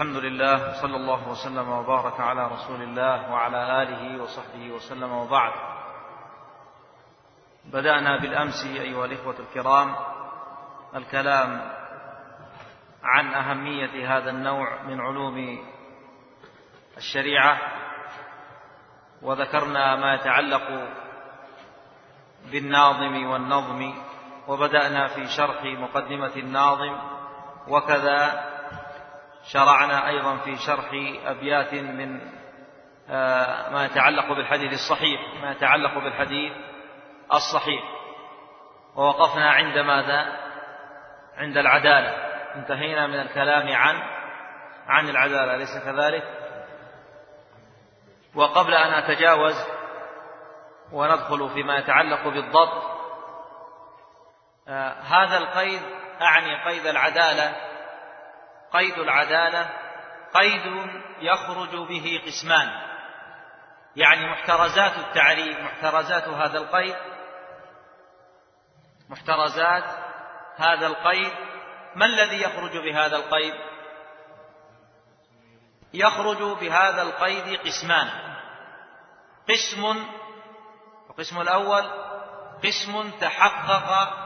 الحمد لله، صلى الله وسلم وبارك على رسول الله وعلى آله وصحبه وسلم، وبعد. بدأنا بالأمس أيها الإخوة الكرام الكلام عن أهمية هذا النوع من علوم الشريعة، وذكرنا ما يتعلق بالناظم والنظم، وبدأنا في شرح مقدمة الناظم، وكذا شرعنا أيضا في شرح أبيات من ما يتعلق بالحديث الصحيح، ووقفنا عند ماذا؟ عند العدالة. انتهينا من الكلام عن العدالة، أليس كذلك؟ وقبل أن أتجاوز وندخل فيما يتعلق بالضبط، هذا القيد أعني قيد العدالة. قيد العدالة قيد يخرج به قسمان، يعني محترزات التعريف، محترزات هذا القيد. ما الذي يخرج بهذا القيد؟ يخرج بهذا القيد قسمان. القسم الأول قسم تحقق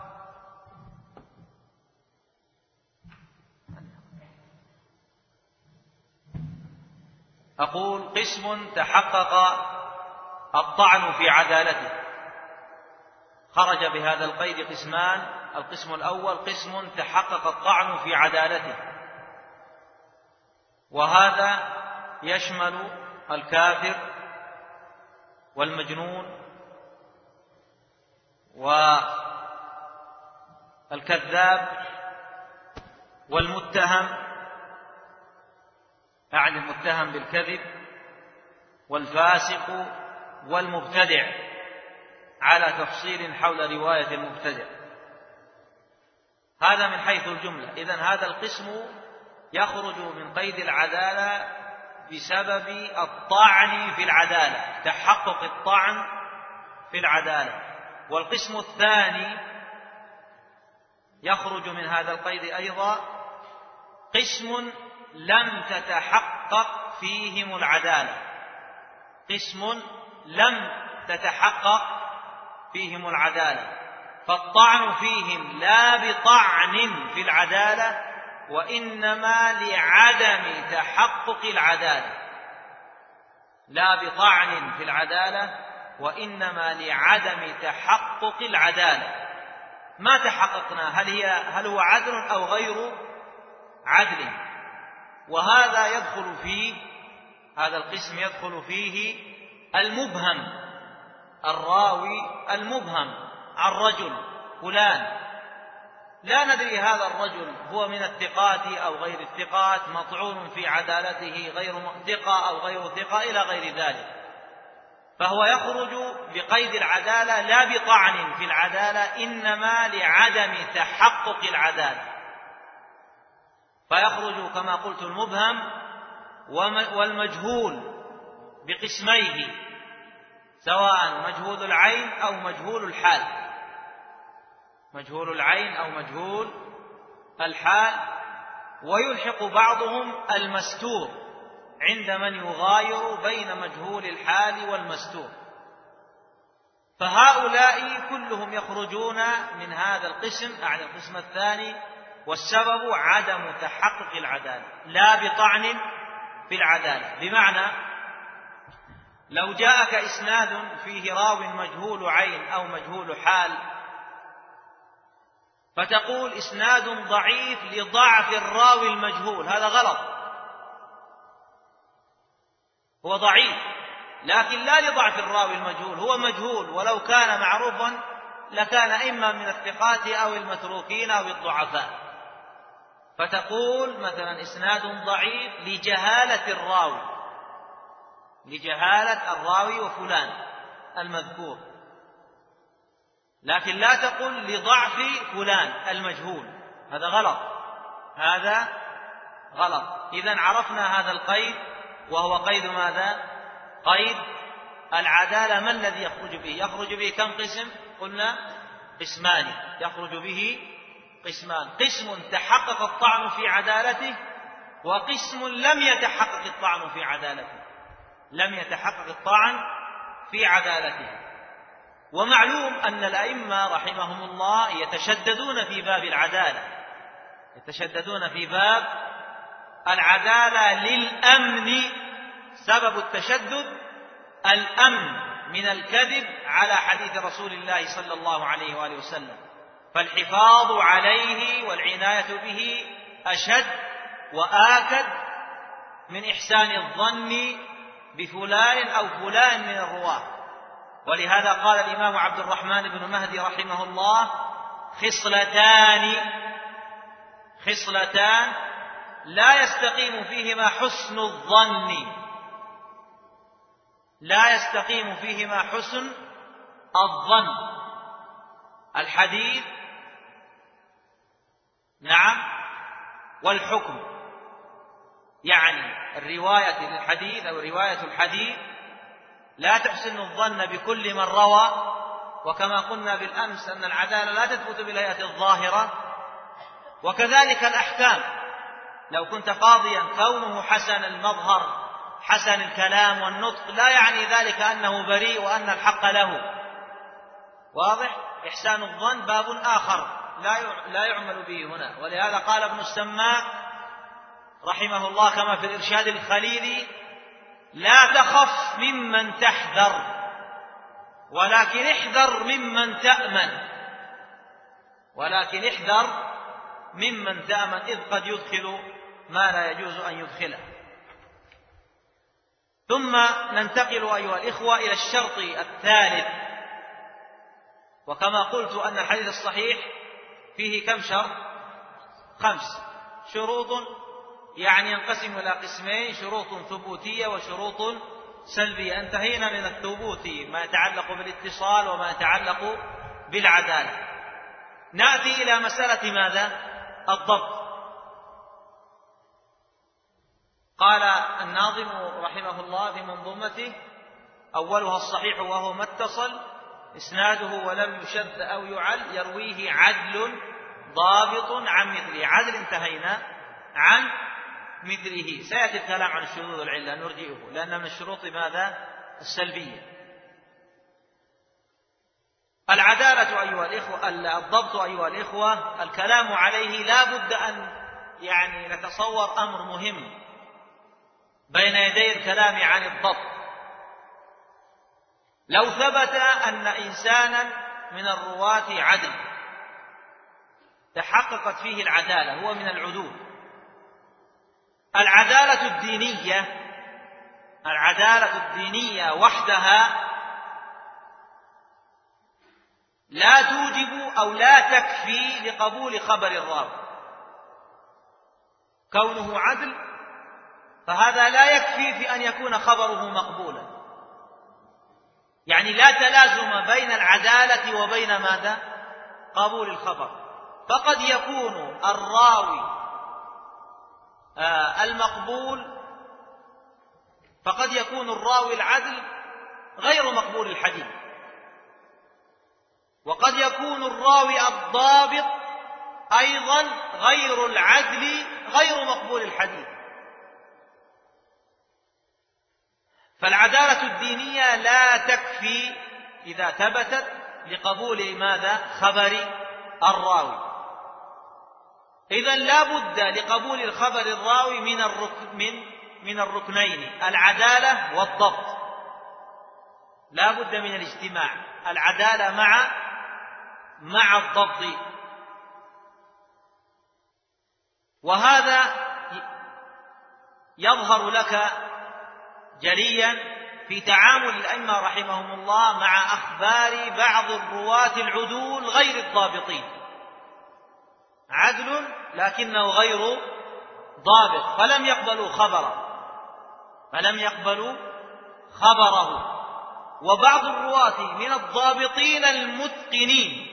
الطعن في عدالته. خرج بهذا القيد قسمان. القسم الأول قسم تحقق الطعن في عدالته، وهذا يشمل الكافر والمجنون والكذاب والمتهم، يعني المتهم بالكذب، والفاسق والمبتدع، على تفصيل حول رواية المبتدع. هذا من حيث الجملة. إذن هذا القسم يخرج من قيد العدالة بسبب الطعن في العدالة، تحقق الطعن في العدالة. والقسم الثاني يخرج من هذا القيد أيضا قسم لم تتحقق فيهم العدالة. فالطعن فيهم لا بطعن في العدالة، وإنما لعدم تحقق العدالة. ما تحققنا، هل هو عدل أو غير عدل؟ وهذا هذا القسم يدخل فيه المبهم، الراوي المبهم عن رجل فلان، لا ندري هذا الرجل هو من الثقات أو غير الثقات، مطعون في عدالته، غير ثقة أو غير ثقة، إلى غير ذلك. فهو يخرج بقيد العدالة لا بطعن في العدالة، إنما لعدم تحقق العدالة. فيخرج كما قلت المبهم والمجهول بقسميه، سواء مجهول العين أو مجهول الحال. ويلحق بعضهم المستور عند من يغاير بين مجهول الحال والمستور. فهؤلاء كلهم يخرجون من هذا القسم، يعني القسم الثاني، والسبب عدم تحقق العدالة لا بطعن في العدالة. بمعنى لو جاءك إسناد فيه راو مجهول عين أو مجهول حال، فتقول إسناد ضعيف لضعف الراوي المجهول، هذا غلط. هو ضعيف لكن لا لضعف الراوي المجهول، هو مجهول، ولو كان معروفا لكان إما من الثقات أو المتروكين أو الضعفاء. فتقول مثلا إسناد ضعيف لجهالة الراوي وفلان المذكور، لكن لا تقل لضعف فلان المجهول، هذا غلط. إذن عرفنا هذا القيد، وهو قيد ماذا؟ قيد العدالة. ما الذي يخرج به؟ يخرج به كم قسم؟ قلنا قسمان. يخرج به قسمان: قسم تحقق الطعن في عدالته، وقسم لم يتحقق الطعن في عدالته، لم يتحقق الطعن في عدالته. ومعلوم أن الأئمة رحمهم الله يتشددون في باب العدالة، يتشددون في باب العدالة للأمن. سبب التشدد الأمن من الكذب على حديث رسول الله صلى الله عليه وآله وسلم، فالحفاظ عليه والعناية به أشد وآكد من إحسان الظن بفلان أو فلان من الرواة. ولهذا قال الإمام عبد الرحمن بن مهدي رحمه الله: خصلتان لا يستقيم فيهما حسن الظن، لا يستقيم فيهما حسن الظن: الحديث والحكم. يعني الرواية للحديث أو رواية الحديث لا تحسن الظن بكل من روى، وكما قلنا بالأمس أن العدالة لا تثبت بالهيئة الظاهرة. وكذلك الأحكام، لو كنت قاضيا كونه حسن المظهر حسن الكلام والنطق لا يعني ذلك أنه بريء وأن الحق له. واضح؟ إحسان الظن باب آخر لا يعمل به هنا. ولهذا قال ابن السماء رحمه الله كما في الإرشاد الخليلي: لا تخف ممن تحذر، ولكن احذر ممن تأمن، ولكن احذر ممن تأمن، إذ قد يدخل ما لا يجوز أن يدخله. ثم ننتقل أيها الإخوة إلى الشرط الثالث. وكما قلت أن الحديث الصحيح فيه كم شرط؟ 5 شروط، يعني ينقسم إلى قسمين: شروط ثبوتية وشروط سلبية. انتهينا من الثبوتي ما يتعلق بالاتصال وما يتعلق بالعدالة. نأتي إلى مسألة ماذا؟ الضبط. قال الناظم رحمه الله في منظومته: أولها الصحيح وهو ما اتصل إسناده ولم يشذ أو يعل يرويه عدل ضابط عن مثله. عدل انتهينا عن مثله. سيأتي الكلام عن الشذوذ والعلة نرجئه، لأن من الشروط ماذا؟ السلبية. العدالة أيها الإخوة، الضبط أيها الإخوة، الكلام عليه لا بد أن نتصور أمر مهم بين يدي الكلام عن الضبط. لو ثبت أن إنسانا من الرواة عدل تحققت فيه العدالة، هو من العدول، العدالة الدينية وحدها لا توجب أو لا تكفي لقبول خبر الراوي. كونه عدل فهذا لا يكفي في أن يكون خبره مقبولا. يعني لا تلازم بين العدالة وبين ماذا؟ قبول الخبر. فقد يكون الراوي المقبول، فقد يكون الراوي العدل غير مقبول الحديث، وقد يكون الراوي الضابط أيضا غير العدل غير مقبول الحديث. فالعدالة الدينية لا تكفي إذا ثبتت لقبول ماذا؟ خبر الراوي. إذن لا بد لقبول الخبر الراوي من الركنين: العدالة والضبط. لا بد من الاجتماع، العدالة مع الضبط. وهذا يظهر لك جليا في تعامل الأئمة رحمهم الله مع أخبار بعض الرواة العدول غير الضابطين. عدل لكنه غير ضابط، فلم يقبلوا خبره. وبعض الرواة من الضابطين المتقنين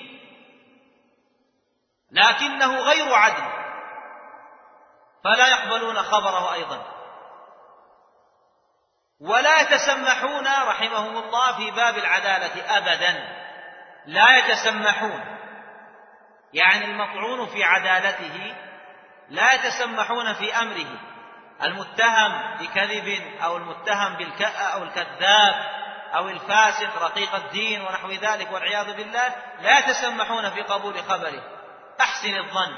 لكنه غير عدل، فلا يقبلون خبره أيضا. ولا يتسمحون رحمهم الله في باب العدالة أبدا، لا يتسمحون، يعني المطعون في عدالته لا يتسمحون في أمره، المتهم بكذب أو المتهم أو الكذاب أو الفاسق رقيق الدين ونحو ذلك والعياذ بالله لا يتسمحون في قبول خبره. أحسن الظن،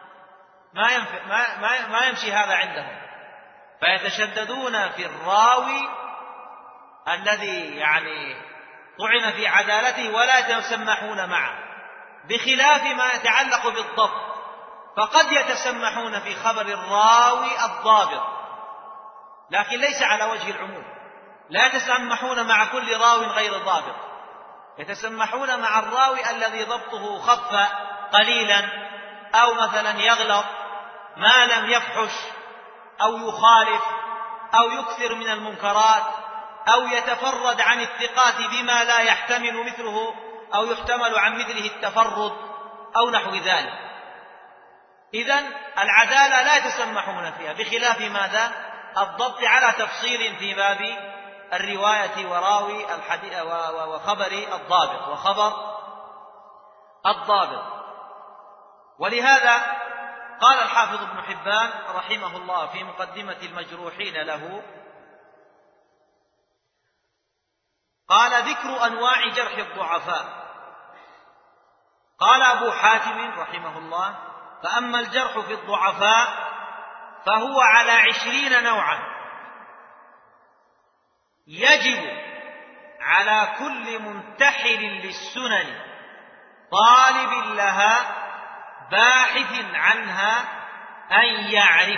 ما يمشي هذا عندهم، فيتشددون في الراوي الذي طعن في عدالته ولا يتسمحون معه، بخلاف ما يتعلق بالضبط، فقد يتسمحون في خبر الراوي الضابط لكن ليس على وجه العموم، لا يتسمحون مع كل راوي غير ضابط، يتسمحون مع الراوي الذي ضبطه خف قليلا أو مثلا يغلط ما لم يفحش أو يخالف أو يكثر من المنكرات أو يتفرد عن الثقات بما لا يحتمل مثله أو يحتمل عن مثله التفرد أو نحو ذلك. إذن العدالة لا يتسمحون فيها، بخلاف ماذا؟ الضبط على تفصيل في باب الرواية وراوي الحديث وخبر الضابط وخبر الضابط. ولهذا قال الحافظ ابن حبان رحمه الله في مقدمة المجروحين له، قال: ذكر أنواع جرح الضعفاء. قال أبو حاتم رحمه الله: فأما الجرح في الضعفاء فهو على 20 نوعا، يجب على كل منتحل للسنن طالب لها باحث عنها أن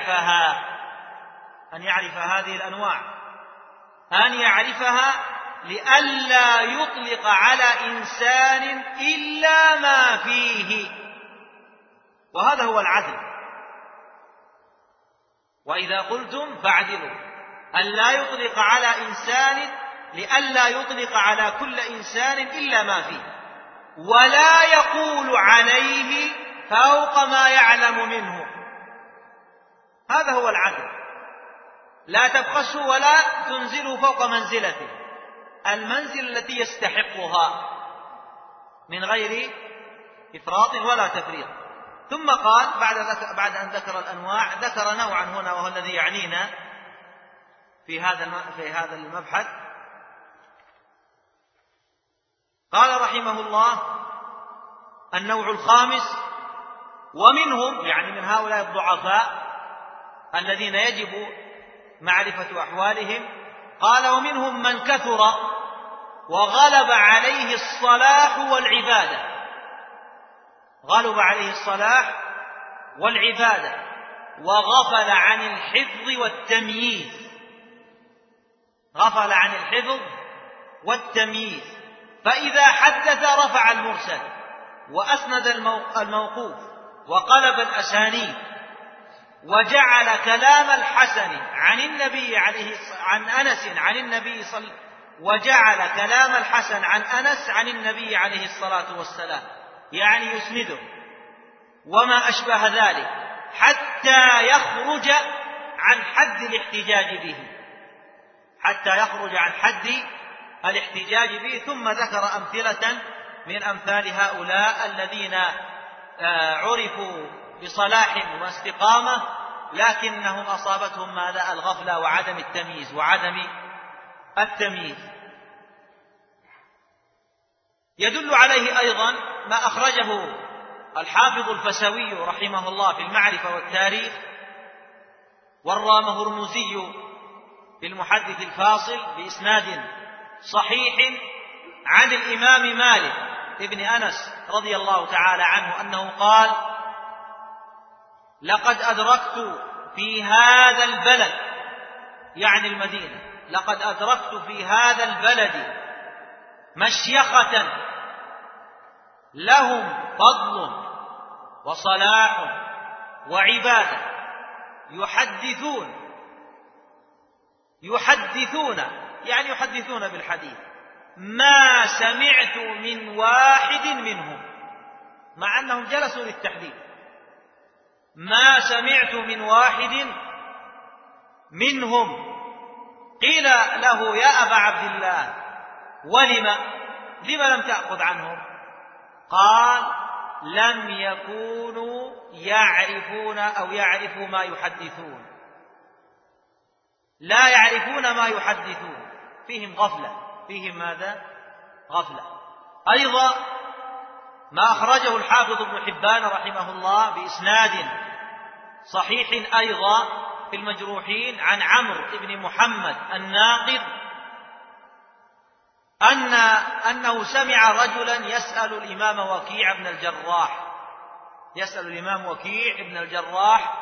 يعرف هذه الأنواع، أن يعرفها لئلا يطلق على إنسان إلا ما فيه، وهذا هو العدل. وإذا قلتم فاعدلوا، أن لا يطلق على إنسان لئلا يطلق على كل إنسان إلا ما فيه، ولا يقول عليه فوق ما يعلم منه، هذا هو العدل. لا تبخسوا ولا تنزلوا فوق منزلته، المنزل التي يستحقها من غير إفراط ولا تفريط. ثم قال بعد أن ذكر الأنواع ذكر نوعا هنا وهو الذي يعنينا في هذا المبحث. قال رحمه الله: النوع الخامس، ومنهم يعني من هؤلاء الضعفاء الذين يجب معرفة أحوالهم، قال: ومنهم من كثر وغلب عليه الصلاح والعبادة، غلب عليه الصلاح والعبادة وغفل عن الحفظ والتمييز، غفل عن الحفظ والتمييز، فإذا حدث رفع المرسل وأسند الموقوف وقلب الأسانيد، وجعل كلام الحسن عن النبي عن أنس عن النبي وجعل كلام الحسن عن أنس عن النبي عليه الصلاة والسلام، يعني يسنده وما أشبه ذلك حتى يخرج عن حد الاحتجاج به، حتى يخرج عن حد الاحتجاج به. ثم ذكر أمثلة من أمثال هؤلاء الذين عرفوا بصلاح واستقامة لكنهم أصابتهم ماذا؟ الغفلة وعدم التمييز. يدل عليه أيضا ما أخرجه الحافظ الفسوي رحمه الله في المعرفة والتاريخ، والرامه الرمزي في المحدث الفاصل بإسناد صحيح عن الإمام مالك ابن أنس رضي الله تعالى عنه أنه قال: لقد أدركت في هذا البلد، يعني المدينة، لقد أدركت في هذا البلد مشيخة لهم فضل وصلاح وعبادة يحدثون بالحديث ما سمعت من واحد منهم، مع أنهم جلسوا للتحديث، ما سمعت من واحد منهم. قيل له: يا أبا عبد الله، لم لم تأخذ عنهم؟ قال: لم يكونوا يعرفون أو يعرفوا ما يحدثون، لا يعرفون ما يحدثون، فيهم غفلة، فيهم ماذا؟ غفلة. أيضا ما أخرجه الحافظ ابن حبان رحمه الله بإسناد صحيح أيضا في المجروحين عن عمرو بن محمد الناقد أنه سمع رجلا يسأل الإمام وكيع بن الجراح، يسأل الإمام وكيع بن الجراح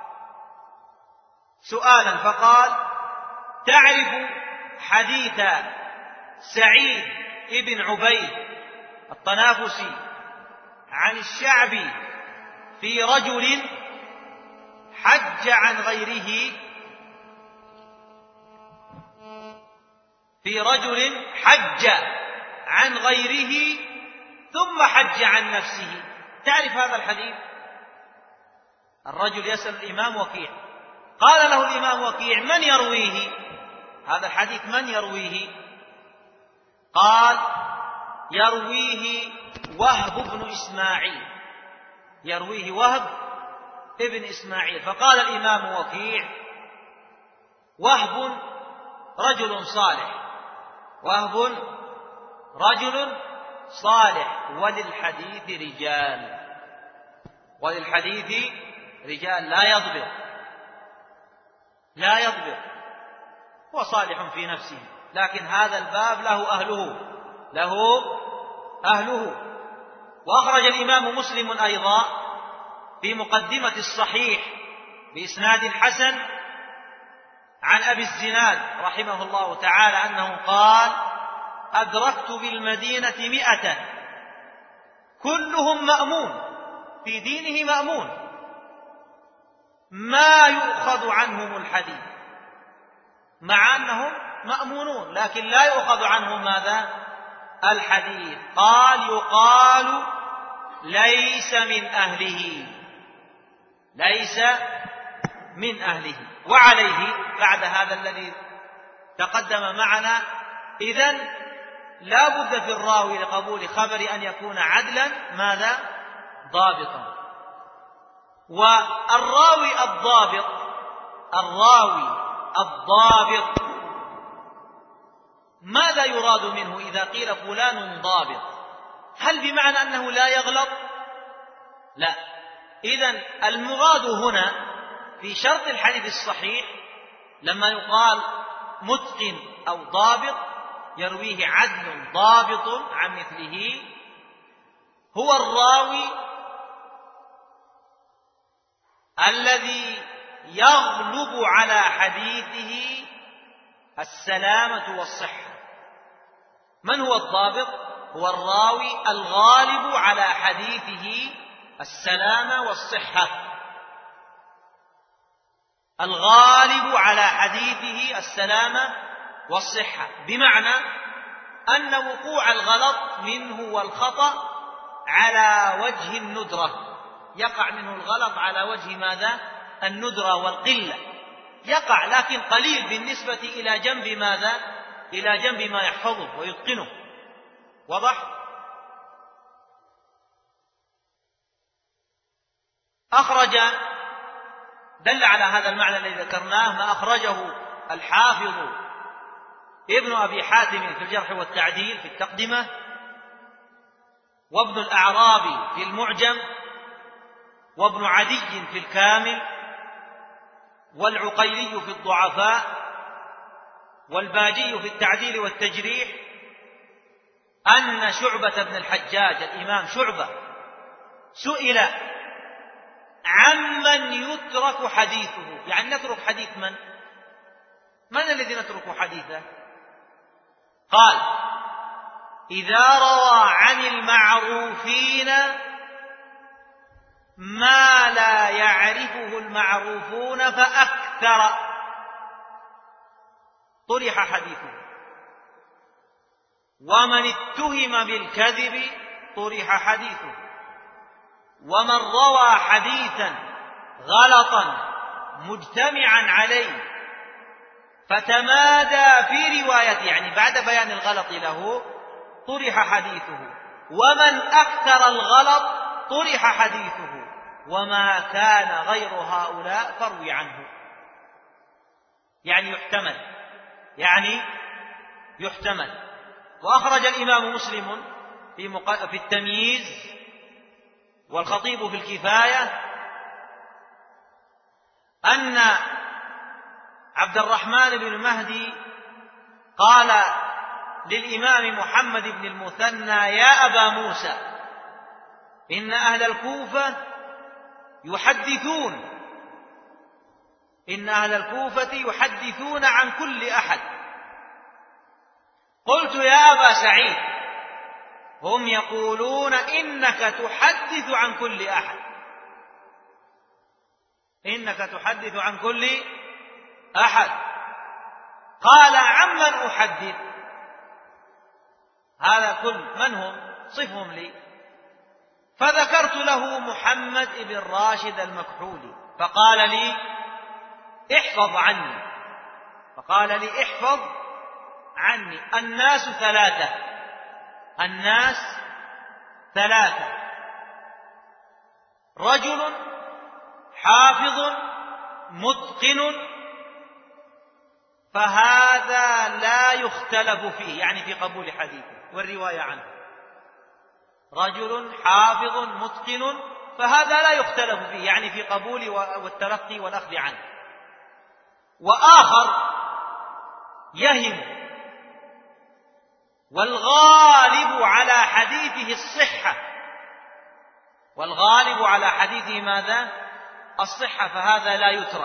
سؤالا فقال: تعرف حديث سعيد بن عبيد الطنافسي عن الشعبي في رجل حج عن غيره، في رجل حج عن غيره ثم حج عن نفسه؟ تعرف هذا الحديث؟ الرجل يسأل الإمام وكيع، قال له الإمام وكيع: من يرويه هذا الحديث؟ من يرويه؟ قال: يرويه وهب بن إسماعيل، يرويه وهب ابن إسماعيل. فقال الإمام وكيع: وهب رجل صالح، وهب رجل صالح، وللحديث رجال، وللحديث رجال، لا يضبط، لا يضبط، هو صالح في نفسه، لكن هذا الباب له أهله، له أهله. وأخرج الإمام مسلم أيضا في مقدمة الصحيح بإسناد حسن عن أبي الزناد رحمه الله تعالى أنه قال: أدركت بالمدينة 100 كلهم مأمون، في دينه مأمون، ما يؤخذ عنهم الحديث، مع أنهم مأمونون لكن لا يؤخذ عنهم ماذا؟ الحديث. قال: يقال ليس من أهله، ليس من أهله. وعليه بعد هذا الذي تقدم معنا، إذن لا بد في الراوي لقبول خبر أن يكون عدلا ماذا؟ ضابطا. والراوي الضابط، الراوي الضابط ماذا يراد منه إذا قيل فلان ضابط؟ هل بمعنى أنه لا يغلط؟ لا. إذن المراد هنا في شرط الحديث الصحيح لما يقال متقن أو ضابط يرويه عدل ضابط عن مثله، هو الراوي الذي يغلب على حديثه السلامة والصحة. من هو الضابط؟ هو الراوي الغالب على حديثه السلامة والصحة، الغالب على حديثه السلامة والصحة، بمعنى أن وقوع الغلط منه والخطأ على وجه الندرة، يقع منه الغلط على وجه ماذا؟ الندرة والقلة، يقع لكن قليل بالنسبة إلى جنب ماذا؟ إلى جنب ما يحفظه ويتقنه. واضح؟ أخرج، دل على هذا المعنى الذي ذكرناه ما أخرجه الحافظ ابن أبي حاتم في الجرح والتعديل في التقدمة، وابن الأعرابي في المعجم، وابن عدي في الكامل، والعقيلي في الضعفاء، والباجي في التعديل والتجريح، أن شعبة بن الحجاج الإمام شعبة سئل عمن يترك حديثه، يعني نترك حديث من الذي نترك حديثه؟ قال: إذا روى عن المعروفين ما لا يعرفه المعروفون فأكثر طرح حديثه، ومن اتهم بالكذب طرح حديثه، ومن روى حديثا غلطا مجتمعا عليه فتمادى في روايته، يعني بعد بيان الغلط له طرح حديثه، ومن أكثر الغلط طرح حديثه، وما كان غير هؤلاء فروي عنه. يعني يحتمل. وأخرج الإمام مسلم في التمييز والخطيب في الكفاية أن عبد الرحمن بن مهدي قال للإمام محمد بن المثنى: يا أبا موسى، إن أهل الكوفة يحدثون عن كل أحد. قلت: يا أبا سعيد، هم يقولون إنك تحدث عن كل أحد، إنك تحدث عن كل أحد. قال: عمن أحدث؟ هذا كل من هم؟ صفهم لي. فذكرت له محمد بن راشد المكحولي، فقال لي: احفظ عني. الناس ثلاثة: رجل حافظ متقن، فهذا لا يختلف فيه، يعني في قبول حديثه والرواية عنه. رجل حافظ متقن، فهذا لا يختلف فيه، يعني في قبول والتلقي والأخذ عنه. وآخر يهم، والغالب على حديثه الصحة، ماذا؟ الصحة، فهذا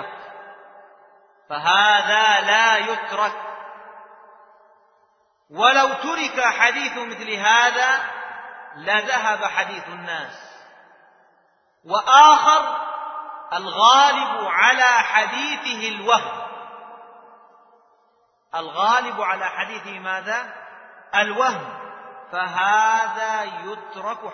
لا يترك. ولو ترك حديث مثل هذا لذهب حديث الناس. وآخر الغالب على حديثه الوهم، ماذا؟ الوهم، فهذا يترك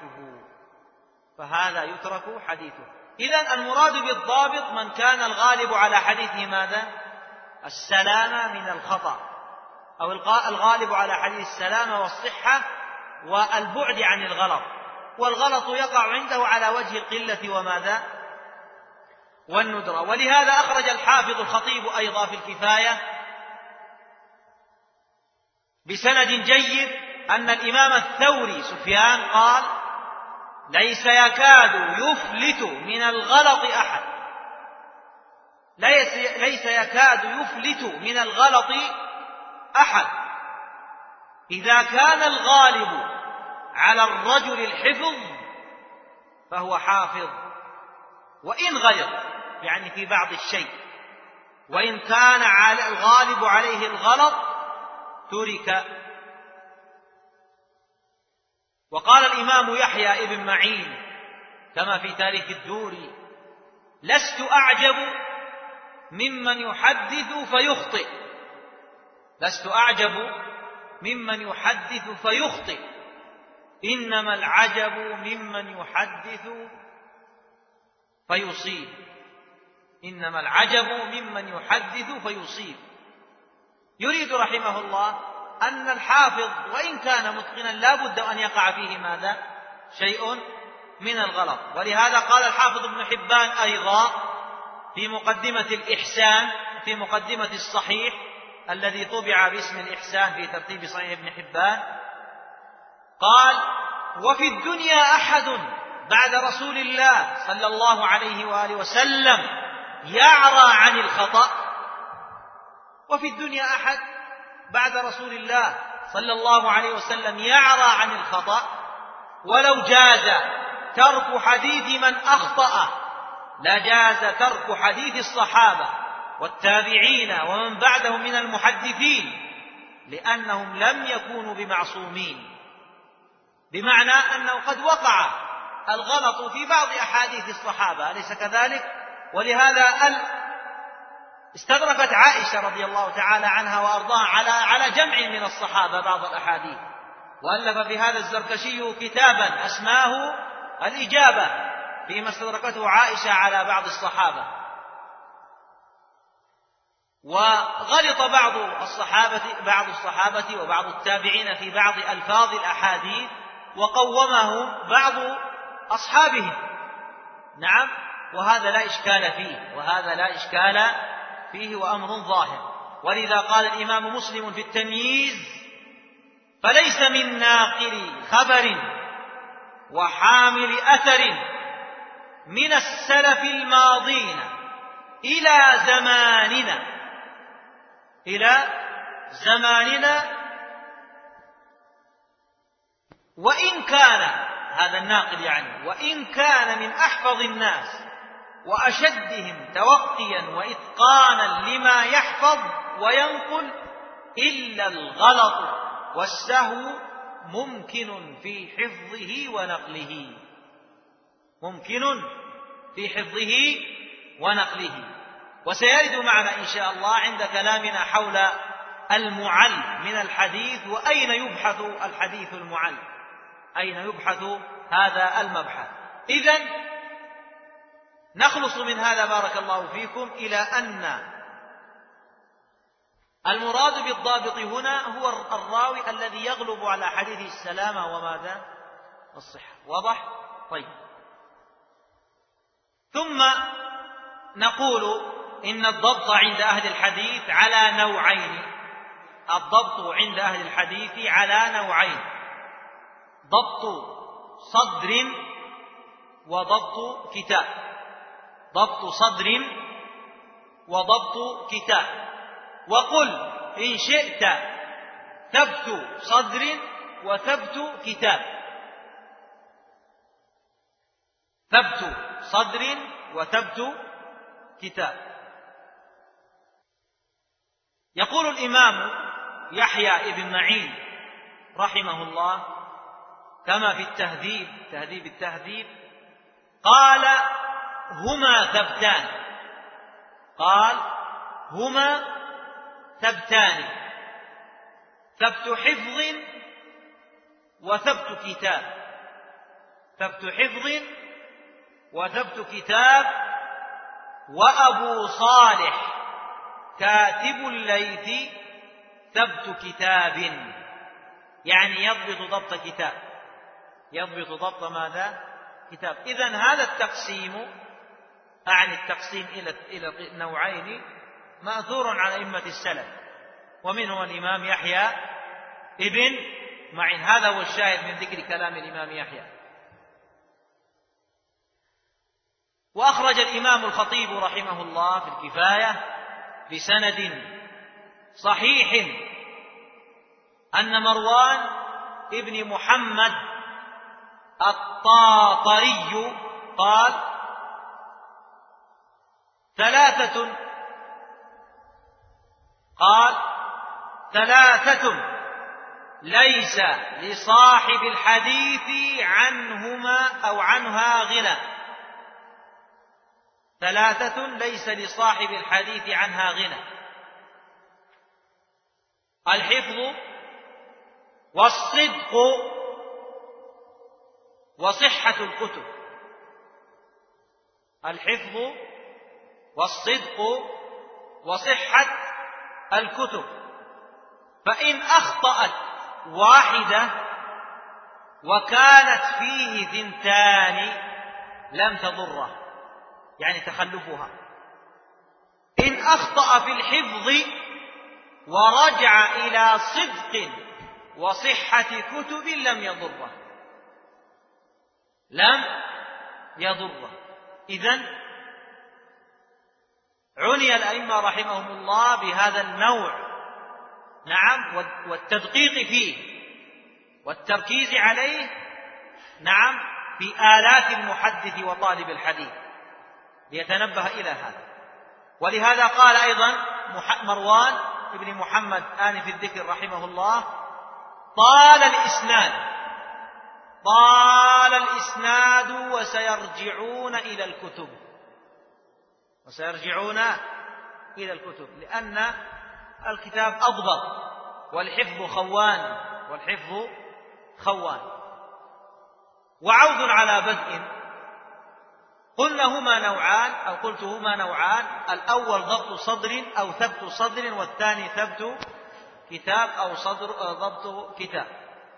حديثه. إذن المراد بالضابط من كان الغالب على حديثه ماذا؟ السلامة من الخطأ، أو الغالب على حديث السلامة والصحة والبعد عن الغلط، والغلط يقع عنده على وجه القلة وماذا؟ والندرة. ولهذا أخرج الحافظ الخطيب أيضا في الكفاية بسند جيد أن الإمام الثوري سفيان قال: ليس يكاد يفلت من الغلط أحد إذا كان الغالب على الرجل الحفظ فهو حافظ، وإن غلط، يعني في بعض الشيء، وإن كان الغالب عليه الغلط ترك. وقال الإمام يحيى ابن معين كما في تاريخ الدوري: لست أعجب ممن يحدث فيخطئ، إنما العجب ممن يحدث فيصيب. يريد رحمه الله أن الحافظ وإن كان متقنا لا بد أن يقع فيه ماذا؟ شيء من الغلط. ولهذا قال الحافظ ابن حبان أيضا في مقدمة الإحسان، في مقدمة الصحيح الذي طبع باسم الإحسان في ترتيب صحيح ابن حبان، قال: وفي الدنيا أحد بعد رسول الله صلى الله عليه وآله وسلم يعرى عن الخطأ. وفي الدنيا أحد بعد رسول الله صلى الله عليه وسلم يعرى عن الخطأ، ولو جاز ترك حديث من أخطأ لجاز ترك حديث الصحابة والتابعين ومن بعدهم من المحدثين، لأنهم لم يكونوا بمعصومين، بمعنى أنه قد وقع الغلط في بعض أحاديث الصحابة، أليس كذلك؟ ولهذا استدركت عائشة رضي الله تعالى عنها وأرضاها على جمع من الصحابة بعض الأحاديث، وألف في هذا الزركشي كتابا أسماه الإجابة فيما استدركته عائشة على بعض الصحابة. وغلط بعض الصحابة وبعض التابعين في بعض ألفاظ الأحاديث وقومه بعض أصحابهم، نعم، وهذا لا إشكال فيه وأمر ظاهر. ولذا قال الإمام مسلم في التمييز: فليس من ناقل خبر وحامل أثر من السلف الماضين إلى زماننا وإن كان هذا الناقل يعني وإن كان من أحفظ الناس وأشدهم توقيا وإتقانا لما يحفظ وينقل، إلا الغلط والسهو ممكن في حفظه ونقله. وسيرد معنا إن شاء الله عند كلامنا حول المعل من الحديث، وأين يبحث الحديث المعل، أين يبحث هذا المبحث. إذن نخلص من هذا بارك الله فيكم إلى أن المراد بالضابط هنا هو الراوي الذي يغلب على حديثه السلامة وماذا؟ الصحة. واضح؟ طيب. ثم نقول إن الضبط عند أهل الحديث على نوعين. الضبط عند أهل الحديث على نوعين: ضبط صدر وضبط كتاب. ضبط صدر وضبط كتاب. وقل إن شئت ثبت صدر وثبت كتاب. ثبت صدر وثبت كتاب. يقول الإمام يحيى ابن معين رحمه الله كما في تهذيب التهذيب: قال هما ثبتان. قال هما ثبتان: ثبت حفظ وثبت كتاب. ثبت حفظ وثبت كتاب. وأبو صالح كاتب الليث ثبت كتاب، يعني يضبط ضبط كتاب، يضبط ضبط ماذا؟ كتاب. إذن هذا التقسيم، أعني التقسيم إلى النوعين، مأثور عن أئمة السلف، ومنهم الإمام يحيى ابن معين. هذا هو الشاهد من ذكر كلام الإمام يحيى. وأخرج الإمام الخطيب رحمه الله في الكفاية بسند صحيح أن مروان ابن محمد الطاطري قال: ثلاثة ليس لصاحب الحديث عنهما أو عنها غنى. ثلاثة ليس لصاحب الحديث عنها غنى: الحفظ والصدق وصحة الكتب. الحفظ والصدق وصحة الكتب. فإن أخطأت واحدة وكانت فيه ثنتان لم تضره، يعني تخلفها. إن أخطأ في الحفظ ورجع إلى صدق وصحة كتب لم يضره. إذن عني الأئمة رحمهم الله بهذا النوع، نعم، والتدقيق فيه والتركيز عليه، نعم، في آلات المحدث وطالب الحديث ليتنبه إلى هذا. ولهذا قال أيضا مروان ابن محمد آنف الذكر رحمه الله: طال الإسناد وسيرجعون إلى الكتب، لأن الكتاب أضبط، والحفظ خوان. وعود على بدء، قلت هما نوعان: الأول ضبط صدر أو ثبت صدر، والثاني ثبت كتاب أو ضبط كتاب.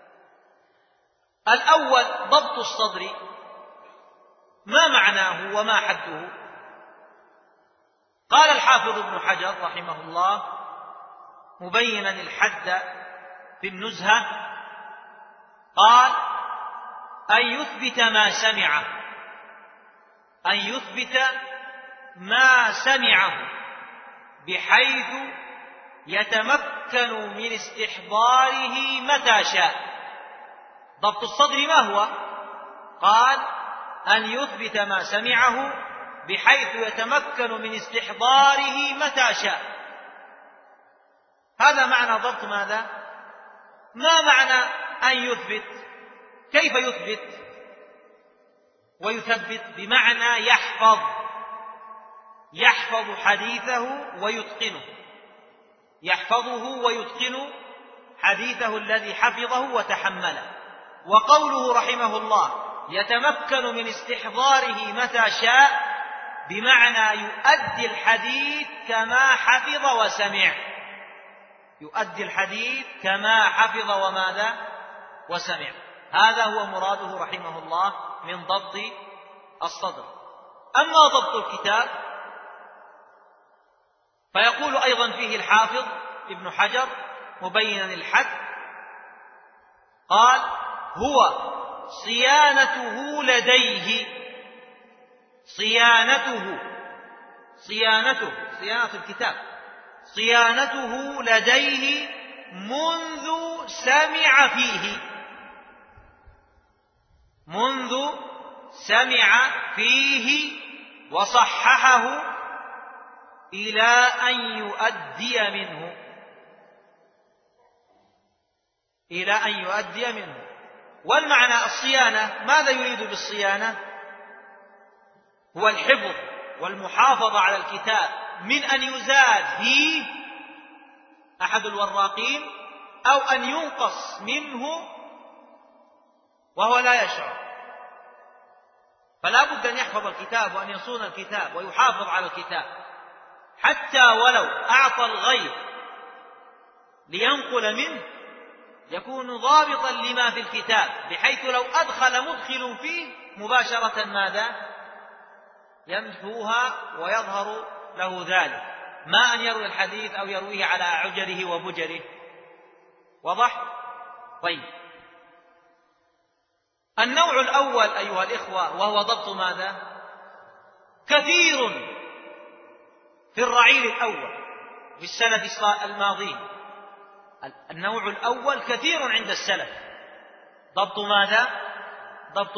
الأول ضبط الصدر، ما معناه وما حده؟ قال الحافظ ابن حجر رحمه الله مبينا الحد في النزهة، قال: أن يثبت ما سمعه بحيث يتمكن من استحضاره متى شاء. ضبط الصدر ما هو؟ قال: أن يثبت ما سمعه بحيث يتمكن من استحضاره متى شاء. هذا معنى ضبط ماذا؟ ما معنى أن يثبت؟ كيف يثبت ويثبت؟ بمعنى يحفظ حديثه ويتقنه، يحفظه ويتقن حديثه الذي حفظه وتحمله. وقوله رحمه الله يتمكن من استحضاره متى شاء بمعنى يؤدي الحديث كما حفظ وسمع، يؤدي الحديث كما حفظ وماذا؟ وسمع. هذا هو مراده رحمه الله من ضبط الصدر. أما ضبط الكتاب فيقول أيضا فيه الحافظ ابن حجر مبينا الحد، قال: هو صيانته لديه، صيانة الكتاب، صيانته لديه منذ سمع فيه وصححه إلى أن يؤدي منه. والمعنى الصيانة، ماذا يريد بالصيانة؟ هو الحفظ والمحافظة على الكتاب من أن يزاد فيه أحد الوراقين أو أن ينقص منه وهو لا يشعر. فلا بد أن يحفظ الكتاب وأن يصون الكتاب ويحافظ على الكتاب، حتى ولو أعطى الغير لينقل منه يكون ضابطا لما في الكتاب، بحيث لو أدخل مدخل فيه مباشرة ماذا؟ يمحوها ويظهر له ذلك، ما أن يروي الحديث أو يرويه على عجره وبجره. وضح؟ طيب، النوع الأول أيها الإخوة وهو ضبط ماذا؟ كثير في الرعيل الأول في السلف الماضين. النوع الأول كثير عند السلف. ضبط ماذا؟ ضبط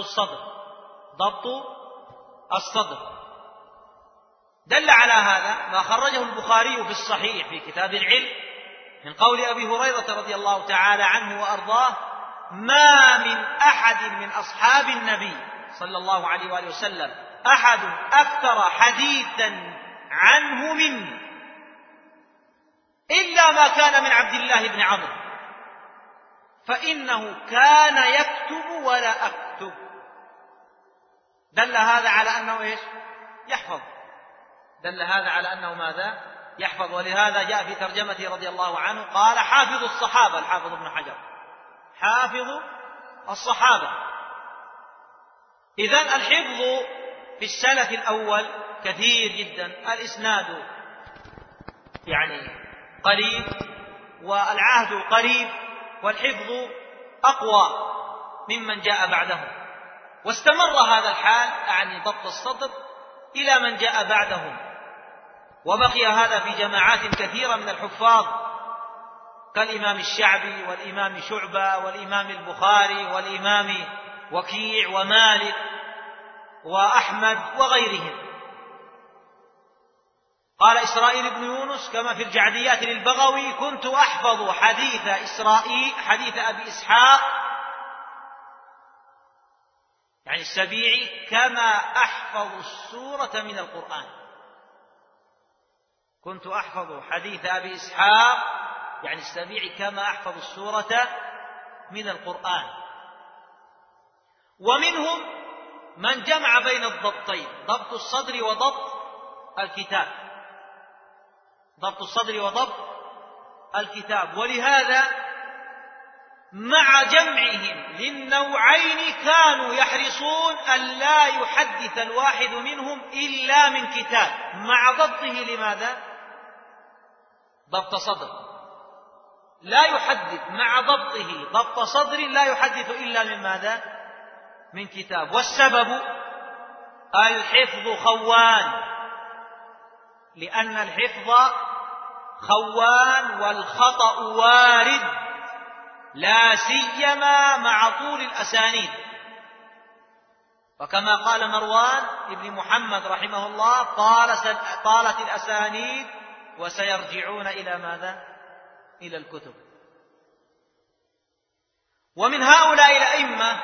الصدر. دل على هذا ما خرجه البخاري في الصحيح في كتاب العلم من قول أبي هريرة رضي الله تعالى عنه وأرضاه: ما من أحد من أصحاب النبي صلى الله عليه وآله وسلم أحد أكثر حديثا عنه منه إلا ما كان من عبد الله بن عمرو، فإنه كان يكتب ولا أكتب. دل هذا على أنه إيش؟ يحفظ. دل هذا على أنه ماذا؟ يحفظ. ولهذا جاء في ترجمته رضي الله عنه قال: حافظ الصحابة، الحافظ ابن حجر حافظ الصحابة. إذن الحفظ في السلف الأول كثير جدا، الإسناد يعني قريب والعهد قريب والحفظ أقوى ممن جاء بعدهم. واستمر هذا الحال يعني ضبط الصدر إلى من جاء بعدهم، وبقي هذا في جماعات كثيرة من الحفاظ كالإمام الشعبي والإمام شعبة والإمام البخاري والإمام وكيع ومالك وأحمد وغيرهم. قال إسرائيل بن يونس كما في الجعديات للبغوي: كنت أحفظ حديث أبي إسحاق يعني السبيعي كما أحفظ السورة من القرآن. كنت أحفظ حديث أبي إسحاق يعني السبيعي كما أحفظ السورة من القرآن. ومنهم من جمع بين الضبطين، ضبط الصدر وضبط الكتاب، ضبط الصدر وضبط الكتاب. ولهذا مع جمعهم للنوعين كانوا يحرصون أن لا يحدث الواحد منهم إلا من كتاب، مع ضبطه لماذا؟ ضبط صدر، لا يحدث مع ضبطه ضبط صدر لا يحدث إلا من ماذا؟ من كتاب. والسبب الحفظ خوان، لأن الحفظ خوان والخطأ وارد، لا سيما مع طول الأسانيد. وكما قال مروان ابن محمد رحمه الله: طالت الأسانيد وسيرجعون إلى ماذا؟ إلى الكتب. ومن هؤلاء الأئمة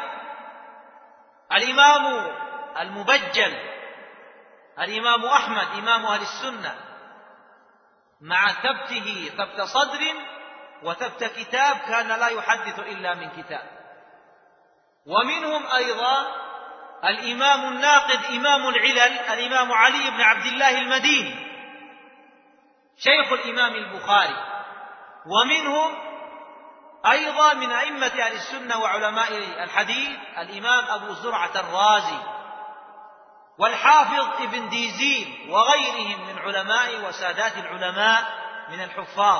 الإمام المبجل الإمام أحمد إمام أهل السنة، مع ثبته ثبت صدر وثبت كتاب كان لا يحدث إلا من كتاب. ومنهم أيضا الإمام الناقد إمام العلل الإمام علي بن عبد الله المديني شيخ الإمام البخاري. ومنهم أيضا من أئمة أهل السنة وعلماء الحديث الإمام أبو زرعة الرازي والحافظ ابن ديزين وغيرهم من علماء وسادات العلماء من الحفاظ.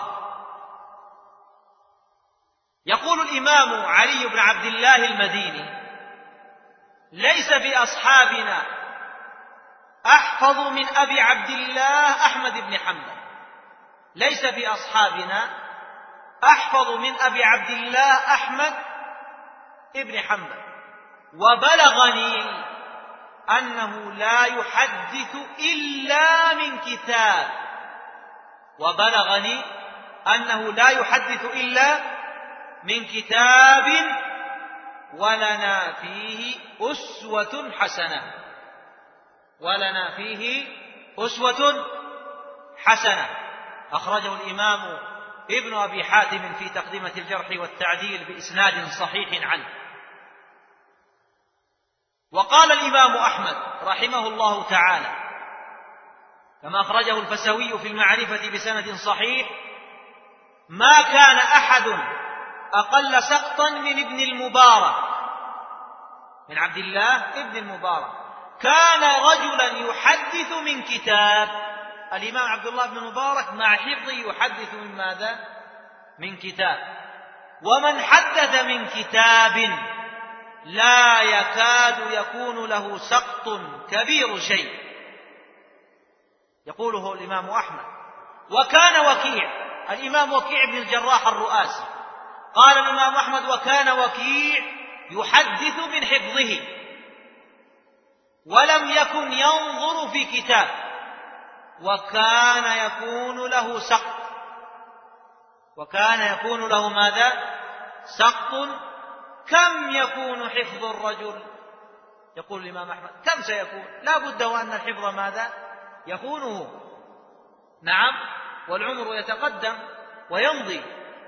يقول الإمام علي بن عبد الله المديني: ليس بأصحابنا أحفظ من أبي عبد الله أحمد بن حنبل، ليس بأصحابنا أحفظ من أبي عبد الله أحمد بن حنبل، وبلغني أنه لا يحدث إلا من كتاب، وبلغني أنه لا يحدث إلا من كتاب ولنا فيه أسوة حسنة، ولنا فيه أسوة حسنة. أخرجه الإمام ابن أبي حاتم في تقدمة الجرح والتعديل بإسناد صحيح عنه. وقال الإمام أحمد رحمه الله تعالى كما أخرجه الفسوي في المعرفة بسند صحيح: ما كان أحد أقل سقطا من ابن المبارك، من عبد الله ابن المبارك، كان رجلا يحدث من كتاب. الإمام عبد الله بن المبارك مع حفظه يحدث من ماذا؟ من كتاب. ومن حدث من كتاب لا يكاد يكون له سقط كبير شيء، يقوله الإمام أحمد. وكان وكيع، الإمام وكيع بن الجراح الرؤاسي، قال الإمام أحمد: وكان وكيع يحدث من حفظه ولم يكن ينظر في كتاب، وكان يكون له سقط، وكان يكون له ماذا؟ سقط. كم يكون حفظ الرجل؟ يقول الإمام أحمد: كم سيكون؟ لا بد وأن الحفظ ماذا؟ يخونه. نعم، والعمر يتقدم ويمضي.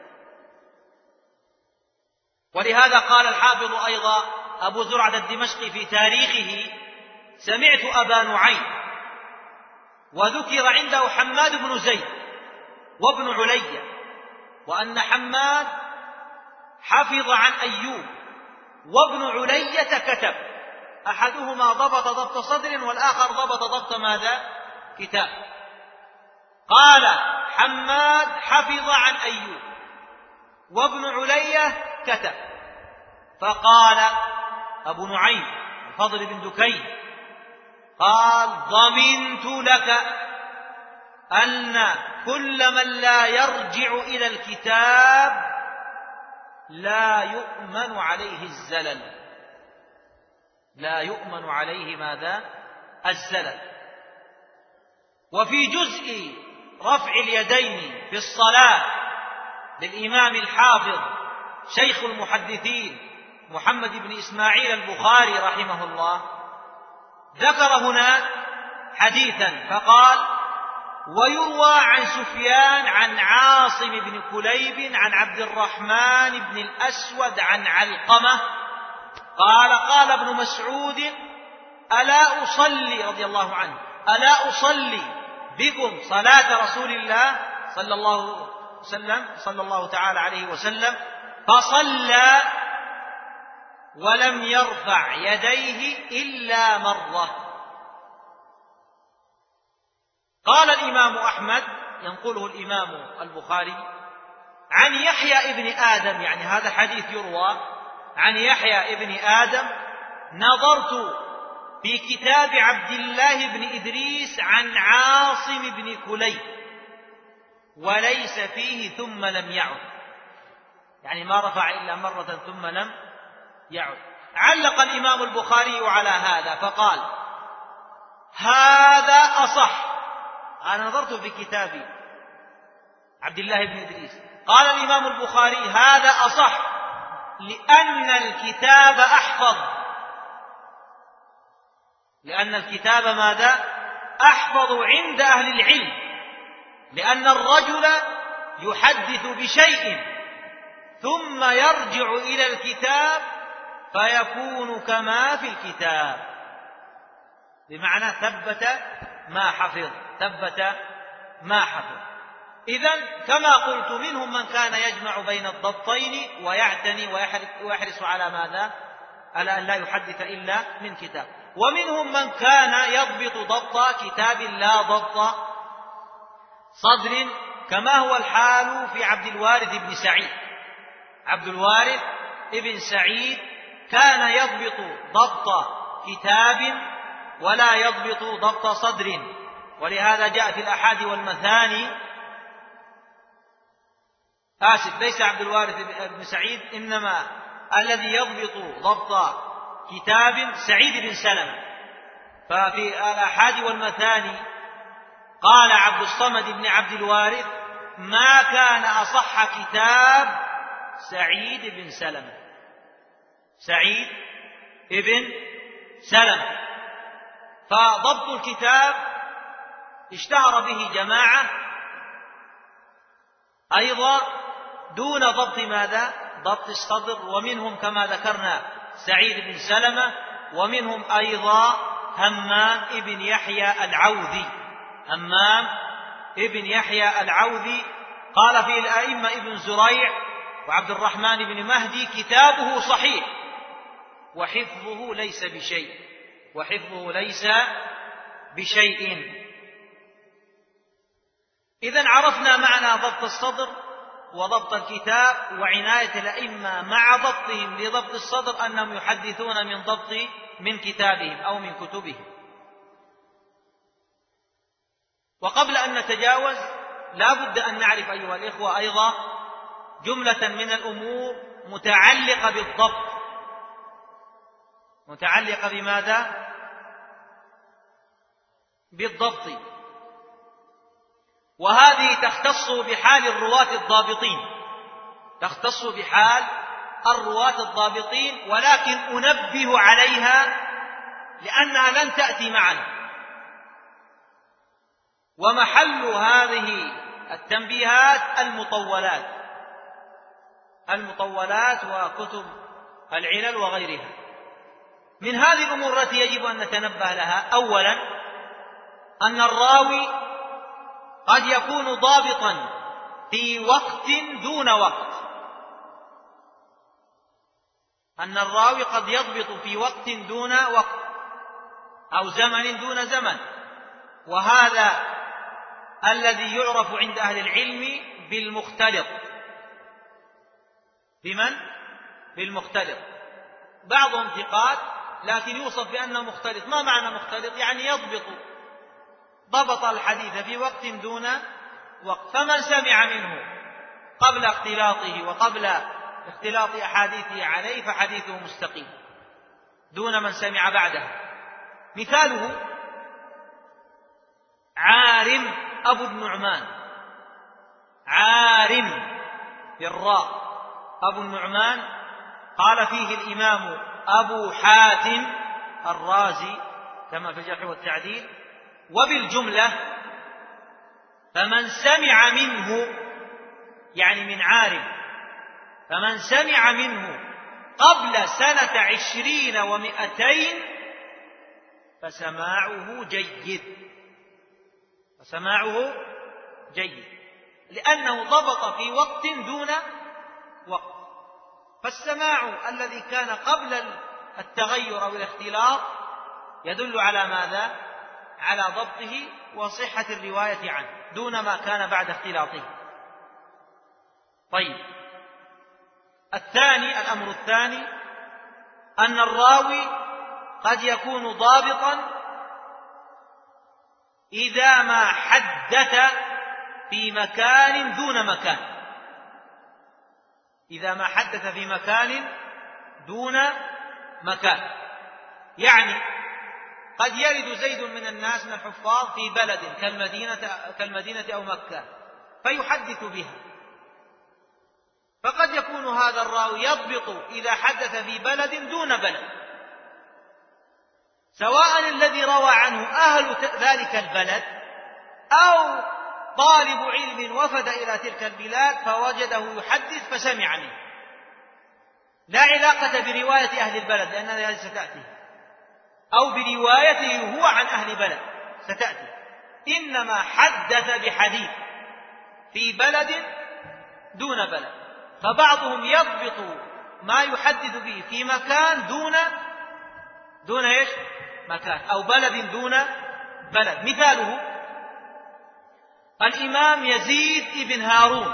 ولهذا قال الحافظ أيضا أبو زرعة الدمشقي في تاريخه: سمعت أبا نعيم، وذكر عنده حماد بن زيد وابن علي، وأن حماد حفظ عن أيوب، وابن علية كتب، أحدهما ضبط ضبط صدر والآخر ضبط ضبط ماذا؟ كتاب. قال حماد حفظ عن أيوب وابن علية كتب. فقال أبو نعيم الفضل بن دكين قال: ضمنت لك أن كل من لا يرجع إلى الكتاب لا يؤمن عليه الزلل، لا يؤمن عليه ماذا؟ الزلل. وفي جزء رفع اليدين في الصلاة للإمام الحافظ شيخ المحدثين محمد بن إسماعيل البخاري رحمه الله ذكر هنا حديثا فقال: ويروى عن سفيان عن عاصم بن كليب عن عبد الرحمن بن الأسود عن علقمة قال: قال ابن مسعود: ألا أصلي رضي الله عنه ألا أصلي بكم صلاة رسول الله صلى الله تعالى عليه وسلم؟ فصلى ولم يرفع يديه إلا مرة. قال الإمام أحمد، ينقله الإمام البخاري عن يحيى ابن آدم، يعني هذا الحديث يروى عن يحيى ابن آدم: نظرت في كتاب عبد الله بن إدريس عن عاصم بن كليب وليس فيه ثم لم يعد، يعني ما رفع إلا مرة ثم لم يعد. علق الإمام البخاري على هذا فقال: هذا أصح. أنا نظرت في كتاب عبد الله بن إدريس، قال الإمام البخاري: هذا أصح لأن الكتاب أحفظ. لأن الكتاب ماذا؟ أحفظ عند أهل العلم، لأن الرجل يحدث بشيء ثم يرجع إلى الكتاب فيكون كما في الكتاب، بمعنى ثبت ما حفظ، ثبت ما حفظ. إذن كما قلت، منهم من كان يجمع بين الضبطين ويعتني ويحرص على ماذا؟ على أن لا يحدث إلا من كتاب، ومنهم من كان يضبط ضبط كتاب لا ضبط صدر، كما هو الحال في عبد الوارث بن سعيد. عبد الوارث بن سعيد كان يضبط ضبط كتاب ولا يضبط ضبط صدر، ولهذا جاء في الأحاد والمثاني، ليس عبد الوارث بن سعيد، إنما الذي يضبط ضبط كتاب سعيد بن سلمة. ففي الأحاد والمثاني قال عبد الصمد بن عبد الوارث: ما كان أصح كتاب سعيد بن سلمة. سعيد بن سلمة. فضبط الكتاب اشتهر به جماعة أيضا دون ضبط ماذا؟ ضبط الصدر، ومنهم كما ذكرنا سعيد بن سلمة، ومنهم أيضا همام ابن يحيى العوذي. همام ابن يحيى العوذي قال فيه الأئمة ابن زريع وعبد الرحمن بن مهدي: كتابه صحيح وحفظه ليس بشيء، وحفظه ليس بشيء. إذن عرفنا معنى ضبط الصدر وضبط الكتاب، وعناية الأئمة مع ضبطهم لضبط الصدر أنهم يحدثون من كتابهم أو من كتبهم. وقبل أن نتجاوز لا بد أن نعرف أيها الإخوة أيضا جملة من الأمور متعلقة بالضبط. متعلقة بماذا؟ بالضبط، وهذه تختص بحال الرواة الضابطين، تختص بحال الرواة الضابطين، ولكن أنبه عليها لأنها لن تأتي معنا. ومحل هذه التنبيهات المطولات وكتب العلل وغيرها. من هذه الأمور التي يجب أن نتنبه لها: أولا، أن الراوي قد يكون ضابطا في وقت دون وقت. أن الراوي قد يضبط في وقت دون وقت أو زمن دون زمن، وهذا الذي يعرف عند أهل العلم بالمختلط. بمن؟ بالمختلط. بعضهم ثقات لكن يوصف بأنه مختلط. ما معنى مختلط؟ يعني ضبط الحديث في وقت دون وقت، فمن سمع منه قبل اختلاطه وقبل اختلاط أحاديثه عليه فحديثه مستقيم دون من سمع بعده. مثاله عارم أبو النعمان، عارم بالراء أبو النعمان، قال فيه الإمام أبو حاتم الرازي كما في الجرح والتعديل: وبالجملة فمن سمع منه، يعني من عارم، فمن سمع منه قبل 20 و200 فسماعه جيد، فسماعه جيد، لأنه ضبط في وقت دون وقت. فالسماع الذي كان قبل التغير أو الاختلاط يدل على ماذا؟ على ضبطه وصحة الرواية عنه دون ما كان بعد اختلاطه. طيب، الأمر الثاني أن الراوي قد يكون ضابطا إذا ما حدث في مكان دون مكان، إذا ما حدث في مكان دون مكان. يعني قد يرد زيد من الناس من الحفاظ في بلد كالمدينة أو مكة فيحدث بها، فقد يكون هذا الراوي يضبط إذا حدث في بلد دون بلد، سواء الذي روى عنه أهل ذلك البلد أو طالب علم وفد إلى تلك البلاد فوجده يحدث فسمع منه، لا علاقة برواية أهل البلد لأن هذه ستأتي، أو بروايته هو عن أهل بلد ستأتي، إنما حدث بحديث في بلد دون بلد، فبعضهم يضبط ما يحدث به في مكان دون إيش؟ مكان، أو بلد دون بلد. مثاله الإمام يزيد بن هارون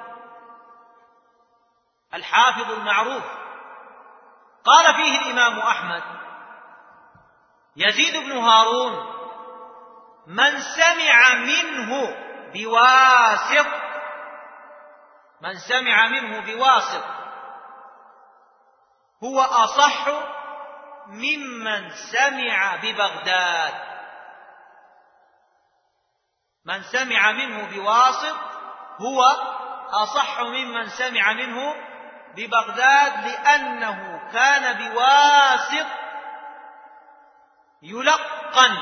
الحافظ المعروف، قال فيه الإمام أحمد: يزيد بن هارون من سمع منه بواسط هو أصح ممن سمع ببغداد. من سمع منه بواسط هو أصح ممن سمع منه ببغداد، لأنه كان بواسط يلقن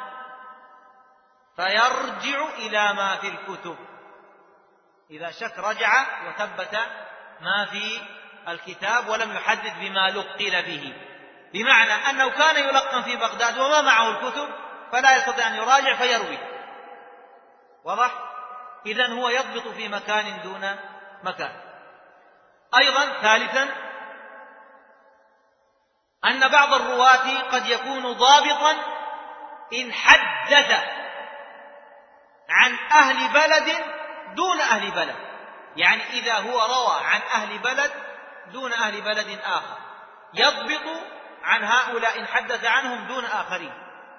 فيرجع إلى ما في الكتب، إذا شك رجع وثبت ما في الكتاب ولم يحدث بما لقن به، بمعنى أنه كان يلقن في بغداد وما معه الكتب فلا يستطيع أن يراجع فيروي. واضح؟ إذن هو يضبط في مكان دون مكان. أيضا ثالثا أن بعض الرواة قد يكون ضابطا إن حدث عن أهل بلد دون أهل بلد، يعني إذا هو روى عن أهل بلد دون أهل بلد آخر يضبط عن هؤلاء إن حدث عنهم دون آخرين.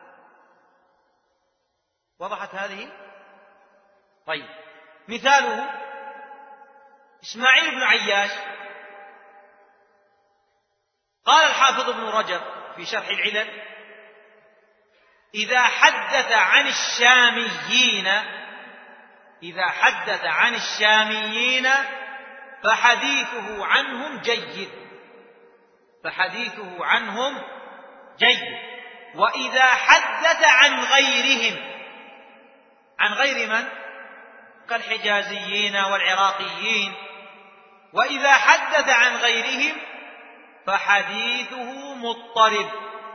وضحت هذه؟ طيب، مثاله إسماعيل بن عياش، قال الحافظ ابن رجب في شرح العلل: إذا حدث عن الشاميين فحديثه عنهم جيد، وإذا حدث عن غيرهم، عن غير من؟ كالحجازيين والعراقيين، وإذا حدث عن غيرهم فحديثه مضطرب.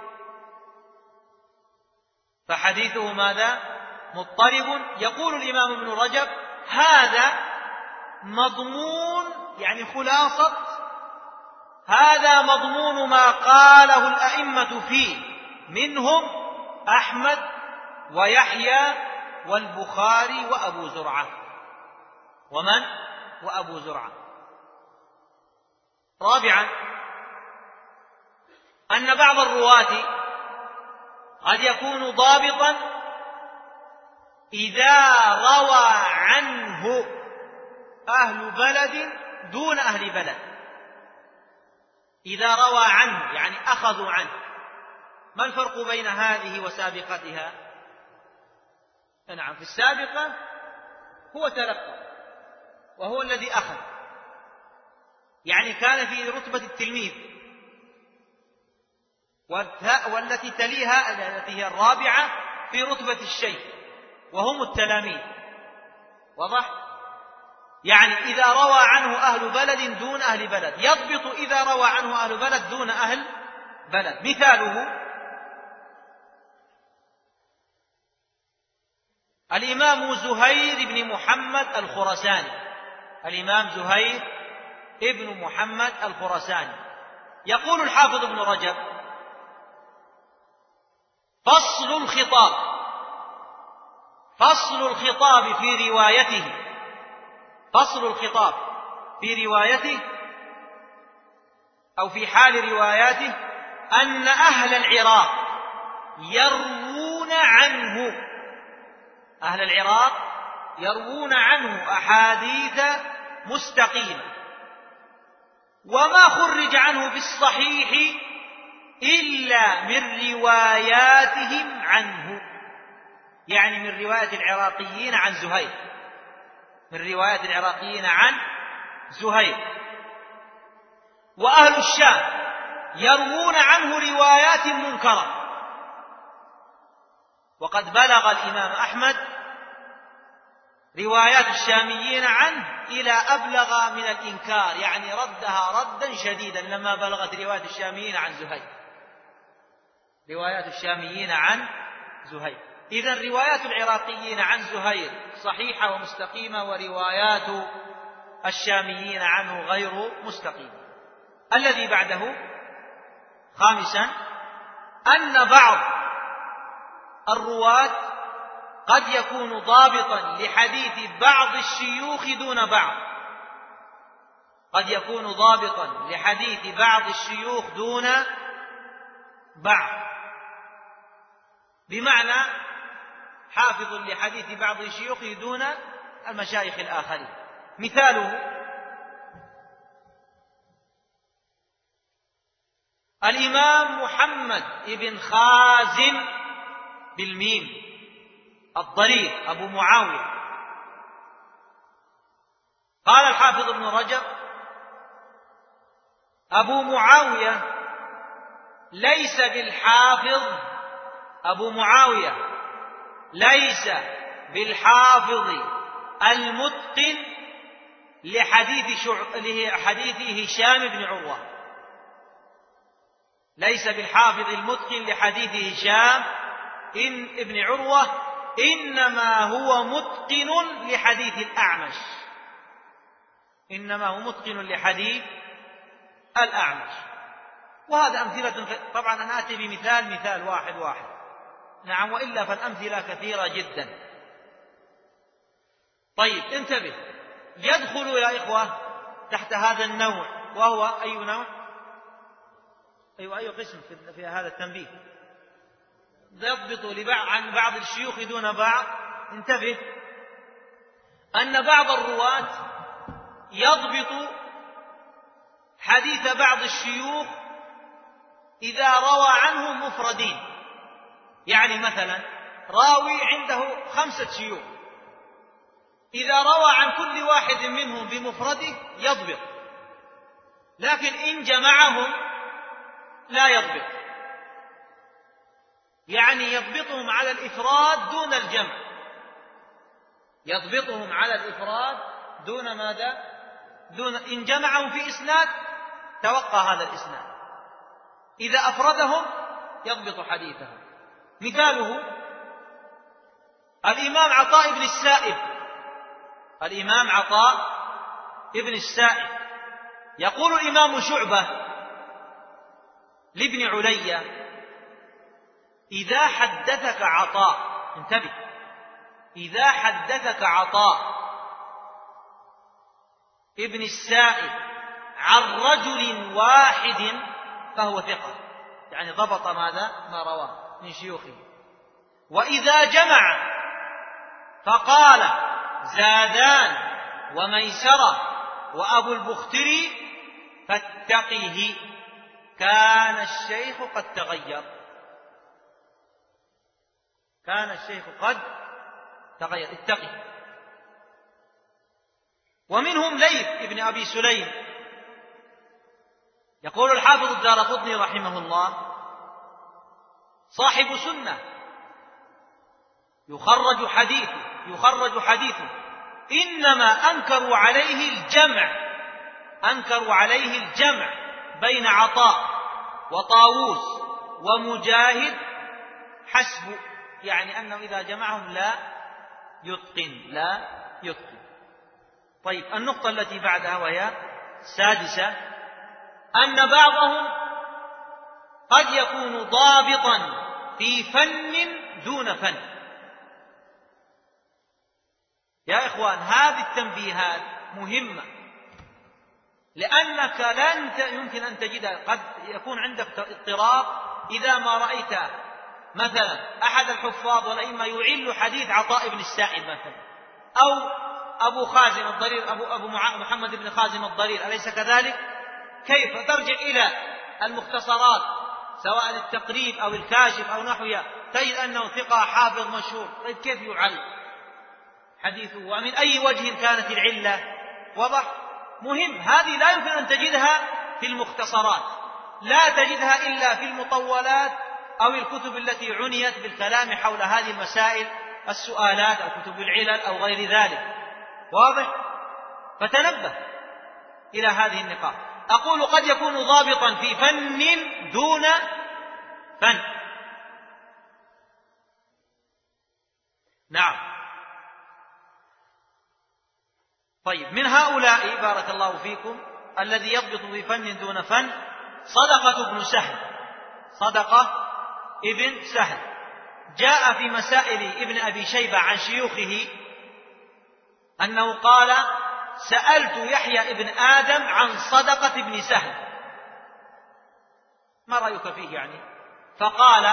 فحديثه ماذا؟ مضطرب. يقول الإمام ابن رجب: هذا مضمون، يعني خلاصة هذا مضمون ما قاله الأئمة فيه، منهم أحمد ويحيى والبخاري وأبو زرعة. ومن؟ وأبو زرعة. رابعا أن بعض الرواة قد يكون ضابطا إذا روى عنه أهل بلد دون أهل بلد. إذا روى عنه يعني أخذوا عنه. ما الفرق بين هذه وسابقتها؟ نعم، في السابقة هو تلقى وهو الذي أخذ، يعني كان في رتبة التلميذ، والتي تليها التي هي الرابعة في رتبة الشيخ وهم التلاميذ. واضح؟ يعني إذا روى عنه أهل بلد دون أهل بلد يضبط إذا روى عنه أهل بلد دون أهل بلد. مثاله الإمام زهير بن محمد الخرساني. الإمام زهير ابن محمد الخراساني. يقول الحافظ ابن رجب: فصل الخطاب في روايته أو في حال رواياته أن أهل العراق يروون عنه أحاديث مستقيمة، وما خرج عنه في الصحيح إلا من رواياتهم عنه، يعني من رواية العراقيين عن زهير. وأهل الشام يروون عنه روايات منكرة، وقد بلغ الإمام أحمد روايات الشاميين عنه إلى أبلغ من الإنكار، يعني ردها ردا شديدا لما بلغت روايات الشاميين عن زهير. إذن روايات العراقيين عن زهير صحيحة ومستقيمة، وروايات الشاميين عنه غير مستقيمة. الذي بعده: خامسا، أن بعض الرواة قد يكون ضابطا لحديث بعض الشيوخ دون بعض، بمعنى حافظ لحديث بعض الشيوخ دون المشايخ الآخرين. مثاله: الإمام محمد بن خازم بالميم الضرير أبو معاوية. قال الحافظ ابن رجب: أبو معاوية ليس بالحافظ المتقن لحديث هشام بن عروة، ابن عروة، إنما هو متقن لحديث الأعمش. وهذا أمثلة، طبعا أنا آتي بمثال واحد، نعم، وإلا فالأمثلة كثيرة جدا. طيب انتبه، يدخل يا إخوة تحت هذا النوع، وهو أي نوع؟ أي قسم في هذا التنبيه؟ يضبط عن بعض الشيوخ دون بعض. انتبه، أن بعض الرواة يضبط حديث بعض الشيوخ إذا روى عنهم مفردين، يعني مثلا راوي عنده 5 شيوخ، إذا روى عن كل واحد منهم بمفرده يضبط، لكن إن جمعهم لا يضبط، يعني يضبطهم على الإفراد دون الجمع، دون ماذا؟ إن جمعهم في إسناد توقع هذا الإسناد، إذا أفردهم يضبط حديثهم. مثاله: الإمام عطاء ابن السائب يقول الإمام شعبة لابن علي: إذا حدثك عطاء، انتبه، إذا حدثك عطاء ابن السائب عن رجل واحد فهو ثقة، يعني ضبط ماذا؟ ما رواه من شيوخه. وإذا جمع فقال زادان وميسرة وأبو البختري فاتقه، كان الشيخ قد تغير. اتقه. ومنهم ليث ابن أبي سليم. يقول الحافظ الدارقطني رحمه الله: صاحب سنة يخرج حديثه، إنما أنكروا عليه الجمع بين عطاء وطاووس ومجاهد حسب، يعني أنه إذا جمعهم لا يتقن. طيب، النقطة التي بعدها وهي السادسة أن بعضهم قد يكون ضابطا في فن دون فن. يا إخوان هذه التنبيهات مهمة، لأنك لن يمكن أن تجدها. قد يكون عندك اضطراب إذا ما رأيت مثلا أحد الحفاظ والأئمة يعل حديث عطاء بن السائب مثلا، أو أبو خازم الضرير، أبو محمد بن خازم الضرير، أليس كذلك؟ كيف ترجع إلى المختصرات سواء التقريب أو الكاشف أو نحوها تجد أنه ثقة حافظ مشهور، طيب كيف يعل حديثه ومن أي وجه كانت العلة؟ وضح مهم. هذه لا يمكن أن تجدها في المختصرات، لا تجدها إلا في المطولات أو الكتب التي عنيت بالكلام حول هذه المسائل، السؤالات أو كتب العلل أو غير ذلك. واضح؟ فتنبه إلى هذه النقاط. أقول قد يكون ضابطا في فن دون فن. نعم. طيب من هؤلاء بارك الله فيكم الذي يضبط في فن دون فن صدقة ابن سهل. صدقة ابن سهل جاء في مسائل ابن أبي شيبة عن شيوخه أنه قال: سألت يحيى ابن آدم عن صدقة ابن سهل، ما رأيك فيه يعني؟ فقال: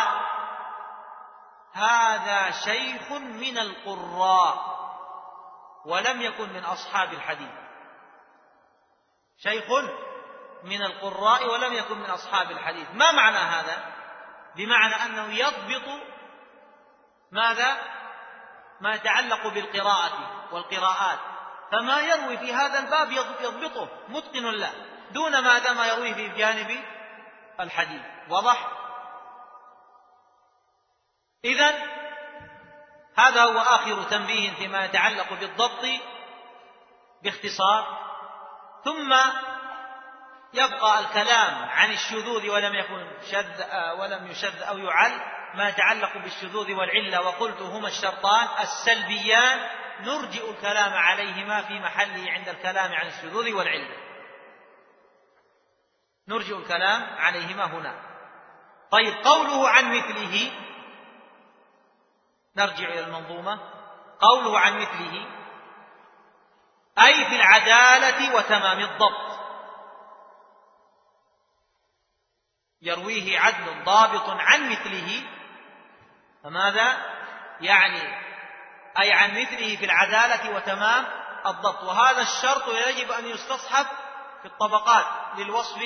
هذا شيخ من القراء ولم يكن من أصحاب الحديث. شيخ من القراء ولم يكن من أصحاب الحديث. ما معنى هذا؟ بمعنى أنه يضبط ماذا؟ ما يتعلق بالقراءة والقراءات، فما يروي في هذا الباب يضبطه متقن له، دون ماذا؟ ما يرويه في جانب الحديث. وضح؟ إذن هذا هو آخر تنبيه فيما يتعلق بالضبط باختصار. ثم يبقى الكلام عن الشذوذ ولم يشذ أو يعل، ما يتعلق بالشذوذ والعلة، وقلت هما الشرطان السلبيان نرجئ الكلام عليهما في محله عند الكلام عن الشذوذ والعلة، نرجئ الكلام عليهما هنا. طيب قوله عن مثله، نرجع إلى المنظومة. قوله عن مثله أي في العدالة وتمام الضبط، يرويه عدل ضابط عن مثله. فماذا يعني؟ أي عن مثله في العدالة وتمام الضبط، وهذا الشرط يجب أن يستصحب في الطبقات للوصف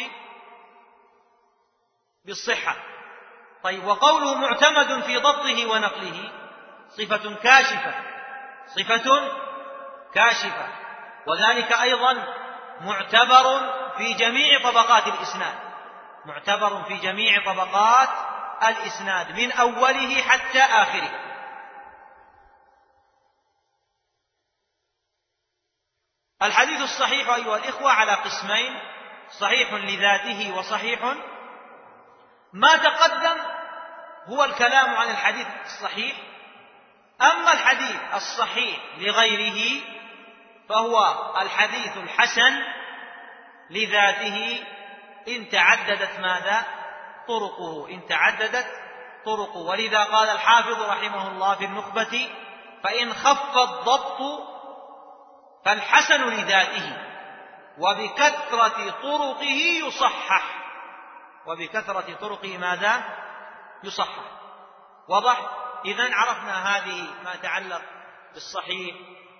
بالصحة. طيب وقوله معتمد في ضبطه ونقله صفة كاشفة، صفة كاشفة، وذلك أيضا معتبر في جميع طبقات الإسناد، معتبر في جميع طبقات الإسناد من أوله حتى آخره. الحديث الصحيح أيها الإخوة على قسمين: صحيح لذاته وصحيح. ما تقدم هو الكلام عن الحديث الصحيح. أما الحديث الصحيح لغيره فهو الحديث الحسن لذاته إن تعددت ماذا؟ طرقه، إن تعددت طرقه. ولذا قال الحافظ رحمه الله في النخبة: فإن خف الضبط فالحسن لذاته وبكثرة طرقه يصحح، وبكثرة طرقه ماذا؟ يصحح. وضح؟ إذن عرفنا هذه ما يتعلق بالصحيح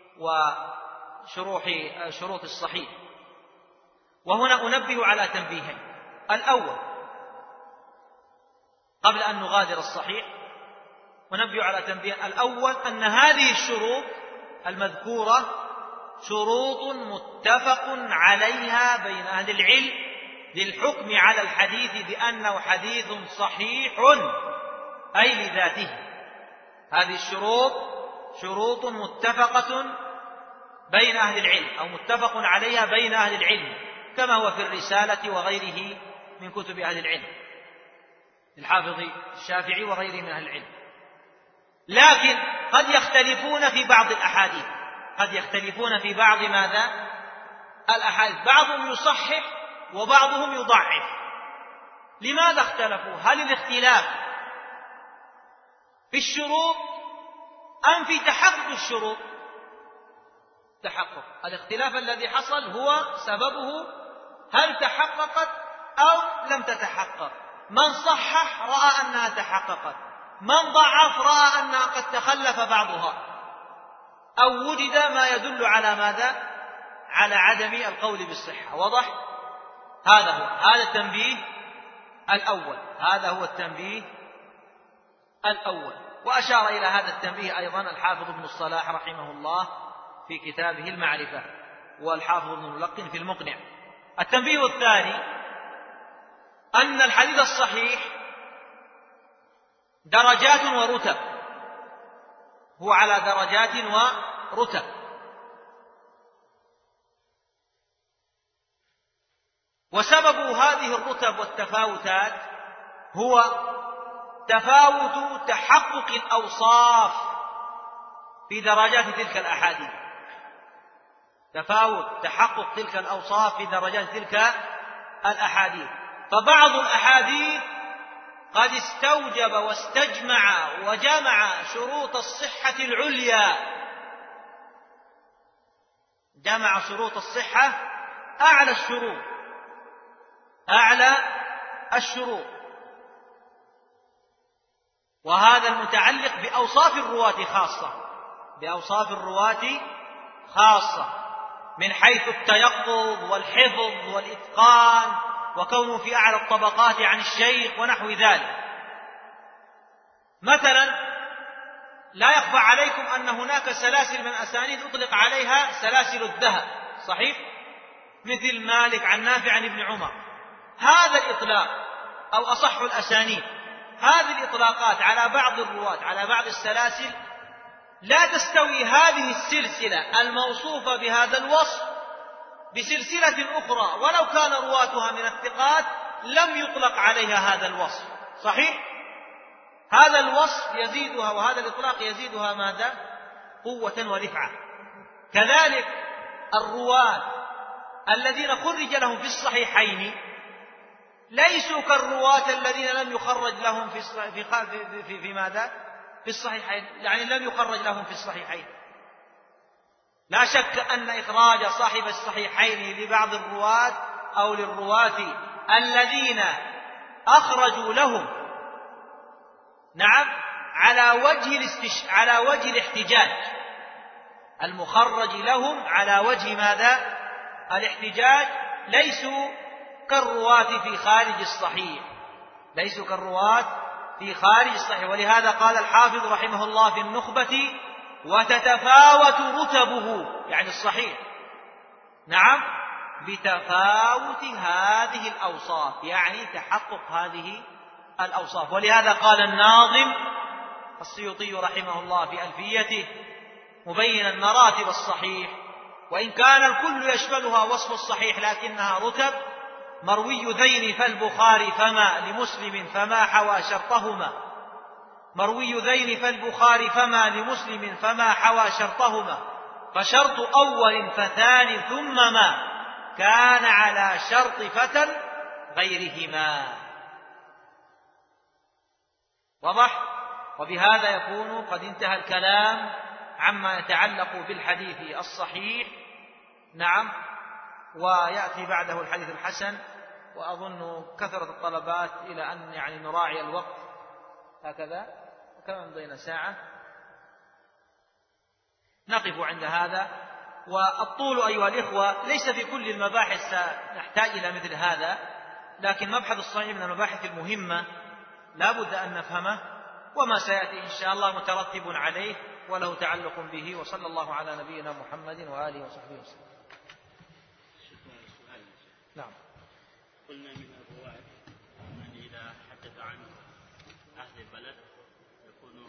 وشروط الصحيح. وهنا أنبه على تنبيهين: الأول قبل أن نغادر الصحيح أنبه على تنبيه. الأول أن هذه الشروط المذكورة شروط متفق عليها بين أهل العلم للحكم على الحديث بأنه حديث صحيح أي لذاته. هذه الشروط شروط متفقة بين أهل العلم أو متفق عليها بين أهل العلم، كما هو في الرسالة وغيره من كتب أهل العلم، الحافظ الشافعي وغيره من أهل العلم. لكن قد يختلفون في بعض الأحاديث، قد يختلفون في بعض ماذا؟ الأحاديث، بعضهم يصحح وبعضهم يضعف. لماذا اختلفوا؟ هل الاختلاف في الشروط أم في تحقق الشروط؟ تحقق. الاختلاف الذي حصل هو سببه هل تحققت أو لم تتحقق. من صحح رأى أنها تحققت، من ضعف رأى أنها قد تخلف بعضها، أو وجد ما يدل على ماذا؟ على عدم القول بالصحة. واضح؟ هذا التنبيه الأول. هذا هو التنبيه الأول. وأشار إلى هذا التنبيه أيضا الحافظ ابن الصلاح رحمه الله في كتابه المعرفة، والحافظ ابن الملقن في المقنع. التنبيه الثاني أن الحديث الصحيح درجات ورتب، هو على درجات ورتب. وسبب هذه الرتب والتفاوتات هو تفاوت تحقق الأوصاف في درجات تلك الأحاديث. تفاوت تحقق تلك الأوصاف في درجات تلك الأحاديث. فبعض الأحاديث قد استوجب واستجمع وجمع شروط الصحة العليا، جمع شروط الصحة أعلى الشروط، وهذا المتعلق بأوصاف الرواة خاصة من حيث التيقظ والحفظ والإتقان وكونه في أعلى الطبقات عن الشيخ ونحو ذلك. مثلا لا يخفى عليكم أن هناك سلاسل من أسانيد أطلق عليها سلاسل الذهب، صحيح؟ مثل مالك عن نافع عن ابن عمر. هذا الإطلاق أو أصح الأسانيد، هذه الإطلاقات على بعض الرواة على بعض السلاسل لا تستوي هذه السلسلة الموصوفة بهذا الوصف بسلسلة أخرى ولو كان رواتها من الثقات لم يطلق عليها هذا الوصف، صحيح؟ هذا الوصف يزيدها وهذا الإطلاق يزيدها ماذا؟ قوة ورفعة. كذلك الرواة الذين خرج لهم في الصحيحين ليسوا كالرواة الذين لم يخرج لهم في ماذا؟ في الصحيحين، يعني لم يخرج لهم في الصحيحين. لا شك أن إخراج صاحب الصحيحين لبعض الرواة أو للرواة الذين أخرجوا لهم على وجه الاحتجاج، المخرج لهم على وجه ماذا؟ الاحتجاج، ليسوا كالرواة في خارج الصحيح. ولهذا قال الحافظ رحمه الله في النخبة: وتتفاوت رتبه، يعني الصحيح، بتفاوت هذه الأوصاف، يعني تحقق هذه الأوصاف. ولهذا قال الناظم السيوطي رحمه الله في ألفيته مبينا مراتب الصحيح: وإن كان الكل يشملها وصف الصحيح لكنها رتب، مروي ذين فالبخاري فما لمسلم فما حوى شرطهما، مروي ذين فالبخاري فما لمسلم فما حوى شرطهما، فشرط أول فثان ثم ما كان على شرط فتى غيرهما. واضح؟ وبهذا يكون قد انتهى الكلام عما يتعلق بالحديث الصحيح. ويأتي بعده الحديث الحسن. وأظن كثرة الطلبات إلى أن نراعي الوقت هكذا، وكما مضينا ساعة نقف عند هذا. والطول أيها الإخوة ليس في كل المباحث نحتاج إلى مثل هذا، لكن مبحث الصحيح من المباحث المهمة لا بد أن نفهمه، وما سيأتي إن شاء الله مترتب عليه وله تعلق به. وصلى الله على نبينا محمد وآله وصحبه وسلم. نعم. قلنا من الرواة من إذا حدث عن أهل البلد يكون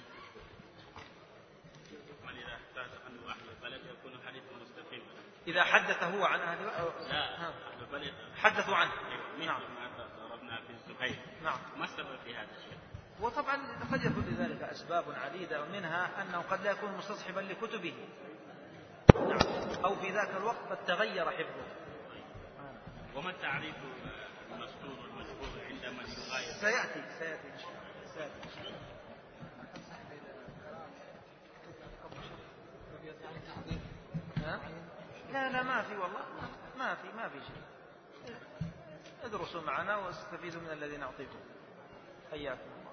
حديث مستقيم. إذا حدث هو عن أهل البلد حدثوا عنه. نعم. ضربنا في الزهير. نعم. ما السبب في هذا الشيء؟ وطبعا قد يكون لذلك أسباب عديدة، ومنها أنه قد لا يكون مستصحبا لكتبه. نعم. أو في ذاك الوقت قد تغير حفظه. وما التعريف المستور والمجبور عند من يغاير؟ سيأتي إن شاء الله. لا ما في والله، ما في شيء. ادرسوا معنا واستفيدوا من الذي نعطيكم. حياكم.